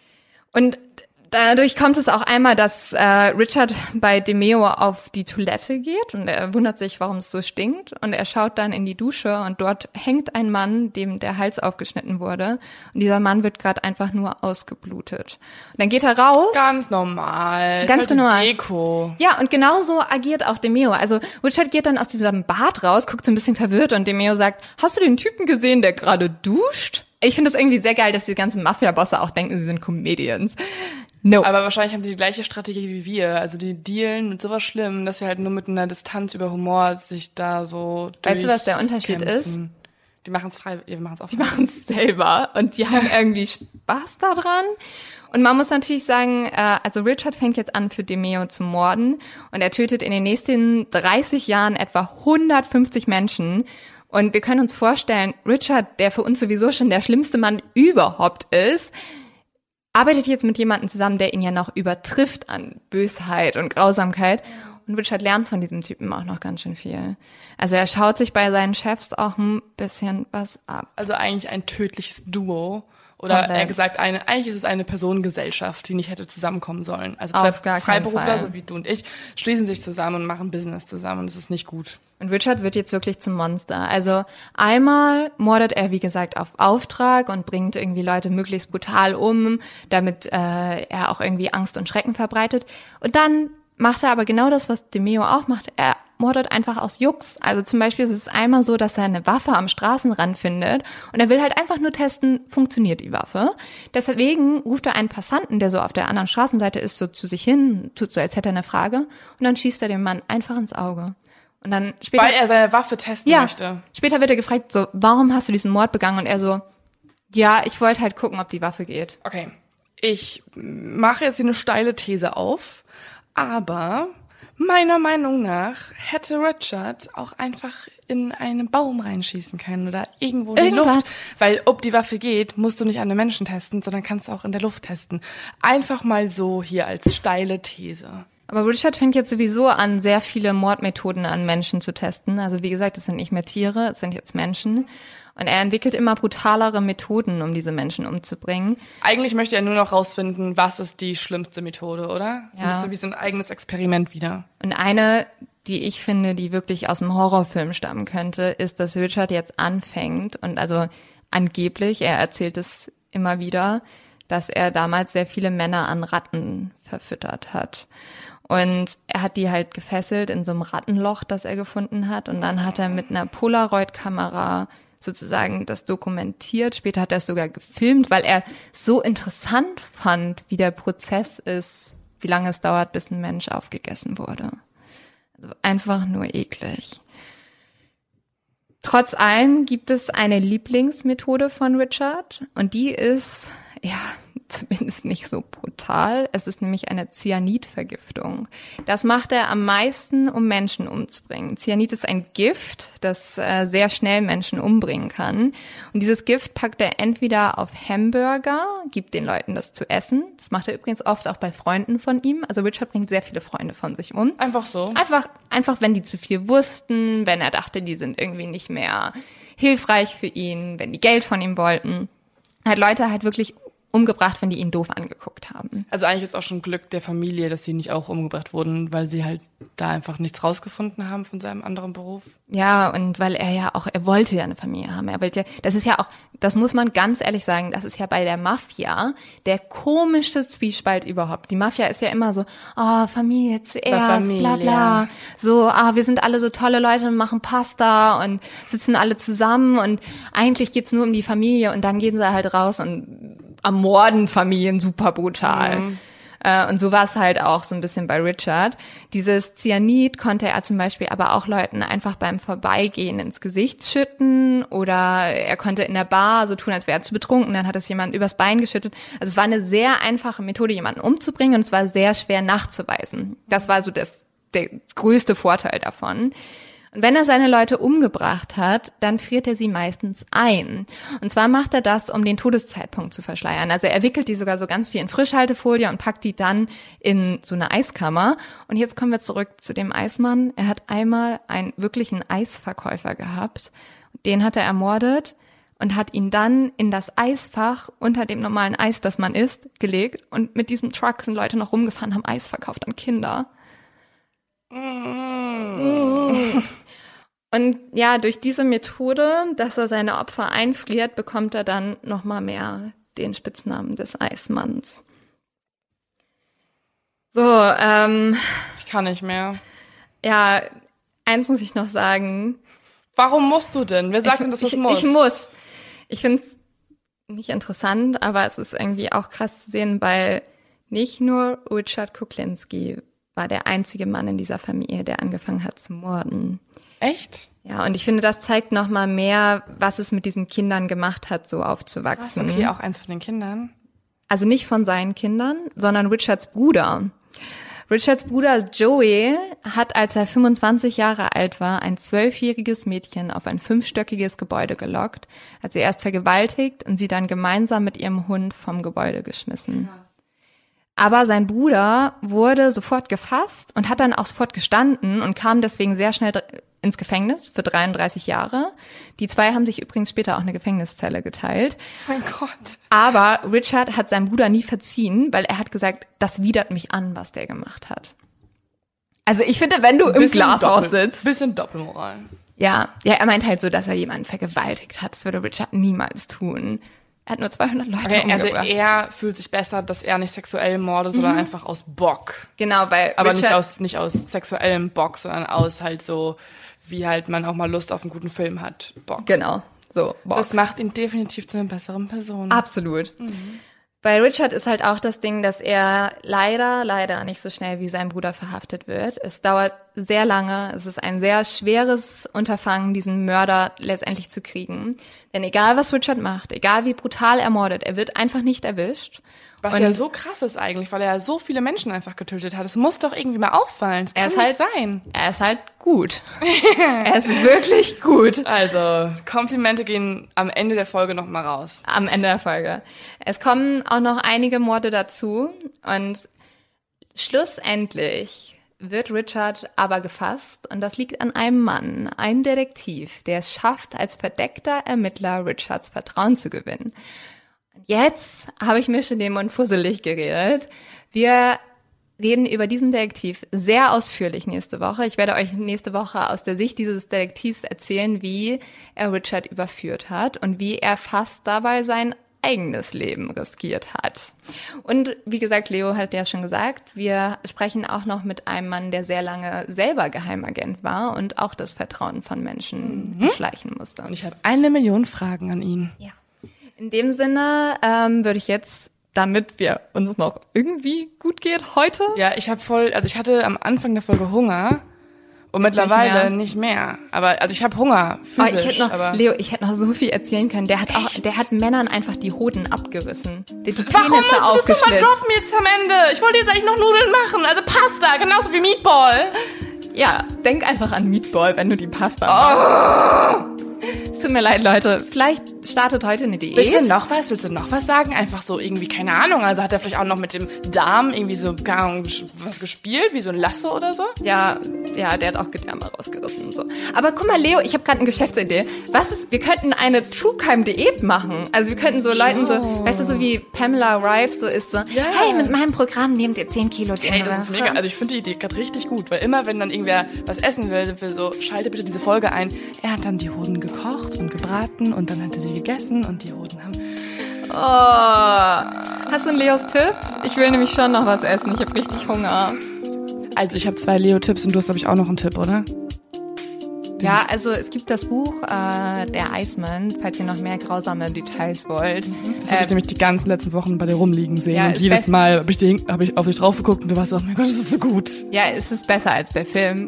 Und dadurch kommt es auch einmal, dass äh, Richard bei DeMeo auf die Toilette geht und er wundert sich, warum es so stinkt. Und er schaut dann in die Dusche und dort hängt ein Mann, dem der Hals aufgeschnitten wurde. Und dieser Mann wird gerade einfach nur ausgeblutet. Und dann geht er raus. Ganz normal. Ganz ist halt normal. Deko. Ja, und genauso agiert auch DeMeo. Also Richard geht dann aus diesem Bad raus, guckt so ein bisschen verwirrt und DeMeo sagt, hast du den Typen gesehen, der gerade duscht? Ich finde es irgendwie sehr geil, dass die ganzen Mafia-Bosse auch denken, sie sind Comedians. No. Aber wahrscheinlich haben sie die gleiche Strategie wie wir. Also die dealen mit sowas Schlimm, dass sie halt nur mit einer Distanz über Humor sich da so Weißt du, was der Unterschied ist? Die machen es frei, wir machen es auch. Die machen es selber und die haben irgendwie Spaß daran. Und man muss natürlich sagen, äh, also Richard fängt jetzt an, für DeMeo zu morden und er tötet in den nächsten dreißig Jahren etwa hundertfünfzig Menschen. Und wir können uns vorstellen, Richard, der für uns sowieso schon der schlimmste Mann überhaupt ist, arbeitet jetzt mit jemandem zusammen, der ihn ja noch übertrifft an Bösheit und Grausamkeit. Und Richard lernt von diesem Typen auch noch ganz schön viel. Also er schaut sich bei seinen Chefs auch ein bisschen was ab. Also eigentlich ein tödliches Duo. Oder Komplett. eher gesagt, eine, eigentlich ist es eine Personengesellschaft, die nicht hätte zusammenkommen sollen. Also Auf zwei gar keinen Freiberufler, Fall. so wie du und ich, schließen sich zusammen und machen Business zusammen. Und das ist nicht gut. Und Richard wird jetzt wirklich zum Monster. Also einmal mordet er, wie gesagt, auf Auftrag und bringt irgendwie Leute möglichst brutal um, damit äh, er auch irgendwie Angst und Schrecken verbreitet. Und dann macht er aber genau das, was DeMeo auch macht. Er mordet einfach aus Jux. Also zum Beispiel ist es einmal so, dass er eine Waffe am Straßenrand findet und er will halt einfach nur testen, funktioniert die Waffe. Deswegen ruft er einen Passanten, der so auf der anderen Straßenseite ist, so zu sich hin, tut so, als hätte er eine Frage und dann schießt er dem Mann einfach ins Auge. Und dann später, Weil er seine Waffe testen ja, möchte. Später wird er gefragt, so, warum hast du diesen Mord begangen? Und er so, ja, ich wollte halt gucken, ob die Waffe geht. Okay, ich mache jetzt hier eine steile These auf, aber meiner Meinung nach hätte Richard auch einfach in einen Baum reinschießen können oder irgendwo in die Irgendwas. Luft. Weil ob die Waffe geht, musst du nicht an den Menschen testen, sondern kannst du auch in der Luft testen. Einfach mal so hier als steile These. Aber Richard fängt jetzt sowieso an, sehr viele Mordmethoden an Menschen zu testen. Also wie gesagt, es sind nicht mehr Tiere, es sind jetzt Menschen. Und er entwickelt immer brutalere Methoden, um diese Menschen umzubringen. Eigentlich möchte er nur noch rausfinden, was ist die schlimmste Methode, oder? So Ja. ist so wie so ein eigenes Experiment wieder. Und eine, die ich finde, die wirklich aus dem Horrorfilm stammen könnte, ist, dass Richard jetzt anfängt und also angeblich, er erzählt es immer wieder, dass er damals sehr viele Männer an Ratten verfüttert hat. Und er hat die halt gefesselt in so einem Rattenloch, das er gefunden hat. Und dann hat er mit einer Polaroid-Kamera sozusagen das dokumentiert. Später hat er es sogar gefilmt, weil er so interessant fand, wie der Prozess ist, wie lange es dauert, bis ein Mensch aufgegessen wurde. Also einfach nur eklig. Trotz allem gibt es eine Lieblingsmethode von Richard und die ist, ja, zumindest nicht so brutal. Es ist nämlich eine Cyanidvergiftung. Das macht er am meisten, um Menschen umzubringen. Cyanid ist ein Gift, das äh, sehr schnell Menschen umbringen kann. Und dieses Gift packt er entweder auf Hamburger, gibt den Leuten das zu essen. Das macht er übrigens oft auch bei Freunden von ihm. Also Richard bringt sehr viele Freunde von sich um. Einfach so. Einfach, einfach, wenn die zu viel wussten, wenn er dachte, die sind irgendwie nicht mehr hilfreich für ihn, wenn die Geld von ihm wollten. Er hat Leute halt wirklich umgebracht, wenn die ihn doof angeguckt haben. Also eigentlich ist auch schon Glück der Familie, dass sie nicht auch umgebracht wurden, weil sie halt da einfach nichts rausgefunden haben von seinem anderen Beruf. Ja, und weil er ja auch, er wollte ja eine Familie haben. Er wollte ja, das ist ja auch, das muss man ganz ehrlich sagen, das ist ja bei der Mafia der komischste Zwiespalt überhaupt. Die Mafia ist ja immer so, oh, Familie zuerst, Familie. bla bla. So, ah, wir sind alle so tolle Leute und machen Pasta und sitzen alle zusammen und eigentlich geht's nur um die Familie und dann gehen sie halt raus und ermorden Familien super brutal. Mhm. Äh, und so war es halt auch so ein bisschen bei Richard. Dieses Cyanid konnte er zum Beispiel aber auch Leuten einfach beim Vorbeigehen ins Gesicht schütten oder er konnte in der Bar so tun, als wäre er zu betrunken, dann hat es jemand übers Bein geschüttet. Also es war eine sehr einfache Methode, jemanden umzubringen und es war sehr schwer nachzuweisen. Das war so das der größte Vorteil davon. Und wenn er seine Leute umgebracht hat, dann friert er sie meistens ein. Und zwar macht er das, um den Todeszeitpunkt zu verschleiern. Also er wickelt die sogar so ganz viel in Frischhaltefolie und packt die dann in so eine Eiskammer. Und jetzt kommen wir zurück zu dem Eismann. Er hat einmal einen wirklichen Eisverkäufer gehabt. Den hat er ermordet und hat ihn dann in das Eisfach unter dem normalen Eis, das man isst, gelegt. Und mit diesem Truck sind Leute noch rumgefahren, haben Eis verkauft an Kinder. Mm. Und ja, durch diese Methode, dass er seine Opfer einfriert, bekommt er dann nochmal mehr den Spitznamen des Eismanns. So, ähm. Ich kann nicht mehr. Ja, eins muss ich noch sagen. Warum musst du denn? Wer sagt denn, dass du es musst? Ich muss. Ich finde es nicht interessant, aber es ist irgendwie auch krass zu sehen, weil nicht nur Richard Kuklinski war der einzige Mann in dieser Familie, der angefangen hat zu morden. Echt? Ja, und ich finde, das zeigt noch mal mehr, was es mit diesen Kindern gemacht hat, so aufzuwachsen. Was, okay, auch eins von den Kindern? Also nicht von seinen Kindern, sondern Richards Bruder. Richards Bruder Joey hat, als er fünfundzwanzig Jahre alt war, ein zwölfjähriges Mädchen auf ein fünfstöckiges Gebäude gelockt, hat sie erst vergewaltigt und sie dann gemeinsam mit ihrem Hund vom Gebäude geschmissen. Krass. Aber sein Bruder wurde sofort gefasst und hat dann auch sofort gestanden und kam deswegen sehr schnell ins Gefängnis für dreiunddreißig Jahre. Die zwei haben sich übrigens später auch eine Gefängniszelle geteilt. Mein Gott. Aber Richard hat seinem Bruder nie verziehen, weil er hat gesagt, das widert mich an, was der gemacht hat. Also ich finde, wenn du im Glashaus sitzt. Bisschen Doppelmoral. Ja, ja, er meint halt so, dass er jemanden vergewaltigt hat. Das würde Richard niemals tun. Er hat nur zweihundert Leute okay, umgebracht. Also er fühlt sich besser, dass er nicht sexuell mordet, sondern mhm. einfach aus Bock. Genau, weil Aber Richard nicht aus nicht aus sexuellem Bock, sondern aus halt so, wie halt man auch mal Lust auf einen guten Film hat. Bock. Genau, so Bock. Das macht ihn definitiv zu einer besseren Person. Absolut. Mhm. Bei Richard ist halt auch das Ding, dass er leider, leider nicht so schnell wie sein Bruder verhaftet wird. Es dauert sehr lange. Es ist ein sehr schweres Unterfangen, diesen Mörder letztendlich zu kriegen. Denn egal, was Richard macht, egal wie brutal er mordet, er wird einfach nicht erwischt. Was und ja so krass ist eigentlich, weil er ja so viele Menschen einfach getötet hat. Es muss doch irgendwie mal auffallen. Es kann er ist nicht halt, sein. Er ist halt gut. Er ist wirklich gut. Also, Komplimente gehen am Ende der Folge noch mal raus. Am Ende der Folge. Es kommen auch noch einige Morde dazu. Und schlussendlich wird Richard aber gefasst. Und das liegt an einem Mann, einem Detektiv, der es schafft, als verdeckter Ermittler Richards Vertrauen zu gewinnen. Jetzt habe ich mir schon den Mund fusselig geredet. Wir reden über diesen Detektiv sehr ausführlich nächste Woche. Ich werde euch nächste Woche aus der Sicht dieses Detektivs erzählen, wie er Richard überführt hat und wie er fast dabei sein eigenes Leben riskiert hat. Und wie gesagt, Leo hat ja schon gesagt, wir sprechen auch noch mit einem Mann, der sehr lange selber Geheimagent war und auch das Vertrauen von Menschen mhm. beschleichen musste. Und ich habe eine Million Fragen an ihn. Ja. In dem Sinne ähm, würde ich jetzt, damit wir uns noch irgendwie gut geht heute. Ja, ich habe voll, also ich hatte am Anfang der Folge Hunger und jetzt mittlerweile nicht mehr. nicht mehr. Aber also ich habe Hunger physisch. Oh, ich hätte noch, aber Leo, ich hätte noch so viel erzählen können. Der hat auch, der hat Männern einfach die Hoden abgerissen, die, die Warum musst Penisse du das aufgeschlitzt. nochmal droppen jetzt am Ende? Ich wollte jetzt eigentlich noch Nudeln machen, also Pasta, genauso wie Meatball. Ja, denk einfach an Meatball, wenn du die Pasta machst. Oh. Es tut mir leid, Leute. Vielleicht startet heute eine Diät. Willst du noch was? Willst du noch was sagen? Einfach so irgendwie, keine Ahnung. Also hat er vielleicht auch noch mit dem Darm irgendwie so, keine Ahnung, was gespielt? Wie so ein Lasso oder so? Ja, ja, der hat auch Gedärme rausgerissen und so. Aber guck mal, Leo, ich habe gerade eine Geschäftsidee. Was ist, wir könnten eine True Crime Diät machen. Also wir könnten so Leuten so, weißt du, so wie Pamela Rives so ist so, ja. Hey, mit meinem Programm nehmt ihr zehn Kilo Dinge. Hey, das ist mega. Also ich finde die Idee gerade richtig gut. Weil immer, wenn dann irgendwer was essen will, sind wir so, schalte bitte diese Folge ein. Er hat dann die Hoden gekocht und gebraten und dann hat er sie gegessen und die Hoden haben... Oh. Hast du einen Leos Tipp? Ich will nämlich schon noch was essen. Ich habe richtig Hunger. Also ich habe zwei Leo-Tipps und du hast, glaube ich, auch noch einen Tipp, oder? Ja, also es gibt das Buch äh, Der Iceman, falls ihr noch mehr grausame Details wollt. Mhm. Das habe ähm, ich nämlich die ganzen letzten Wochen bei dir rumliegen sehen. Ja, und jedes Mal habe ich, hab ich auf dich drauf geguckt und du warst so, oh mein Gott, das ist so gut. Ja, es ist besser als der Film.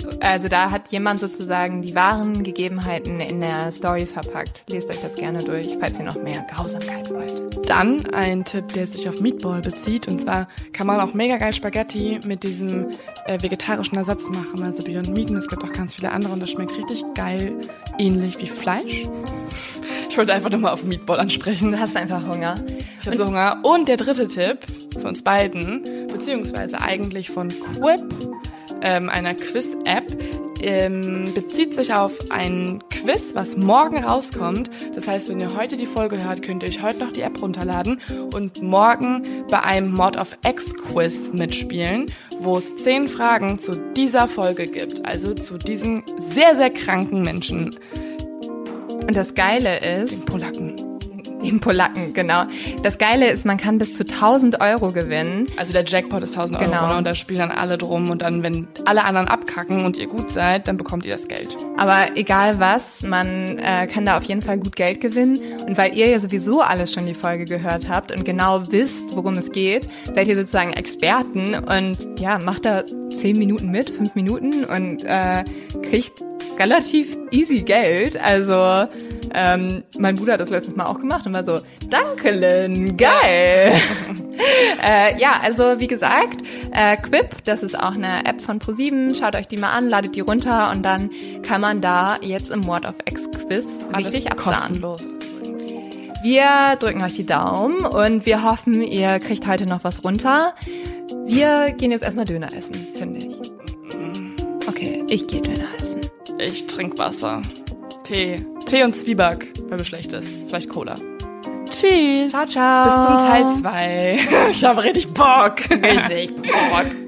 Also da hat jemand sozusagen die wahren Gegebenheiten in der Story verpackt. Lest euch das gerne durch, falls ihr noch mehr Grausamkeit wollt. Dann ein Tipp, der sich auf Meatball bezieht. Und zwar kann man auch mega geil Spaghetti mit diesem äh, vegetarischen Ersatz machen. Also Beyond Meat. Und es gibt auch ganz viele andere. Und das schmeckt richtig geil, ähnlich wie Fleisch. Ich wollte einfach nochmal auf Meatball ansprechen. Du hast einfach Hunger. Ich habe so Hunger. Und der dritte Tipp für uns beiden, beziehungsweise eigentlich von Quip, ähm, einer Quiz-App, ähm, bezieht sich auf ein Quiz, was morgen rauskommt. Das heißt, wenn ihr heute die Folge hört, könnt ihr euch heute noch die App runterladen und morgen bei einem Mod of X-Quiz mitspielen, wo es zehn Fragen zu dieser Folge gibt. Also zu diesen sehr, sehr kranken Menschen. Und das Geile ist... Den Polacken. Den Polacken, genau. Das Geile ist, man kann bis zu tausend Euro gewinnen. Also der Jackpot ist tausend Euro, genau. Ne? Und da spielen dann alle drum. Und dann, wenn alle anderen abkacken und ihr gut seid, dann bekommt ihr das Geld. Aber egal was, man äh, kann da auf jeden Fall gut Geld gewinnen. Und weil ihr ja sowieso alles schon die Folge gehört habt und genau wisst, worum es geht, seid ihr sozusagen Experten und ja, macht da zehn Minuten mit, fünf Minuten und äh, kriegt relativ easy Geld. Also ähm, mein Bruder hat das letztes Mal auch gemacht und war so, danke Lynn, geil. äh, ja, also wie gesagt, äh, Quip, das ist auch eine App von ProSieben. Schaut euch die mal an, ladet die runter und dann kann man da jetzt im Word of X Quiz richtig absahnen. Kostenlos. Wir drücken euch die Daumen und wir hoffen, ihr kriegt heute noch was runter. Wir gehen jetzt erstmal Döner essen, finde ich. Okay, ich gehe Döner essen. Ich trinke Wasser. Tee. Tee und Zwieback, weil mir schlecht ist. Vielleicht Cola. Tschüss. Ciao, ciao. Bis zum Teil zwei. Ich habe richtig Bock. Richtig Bock.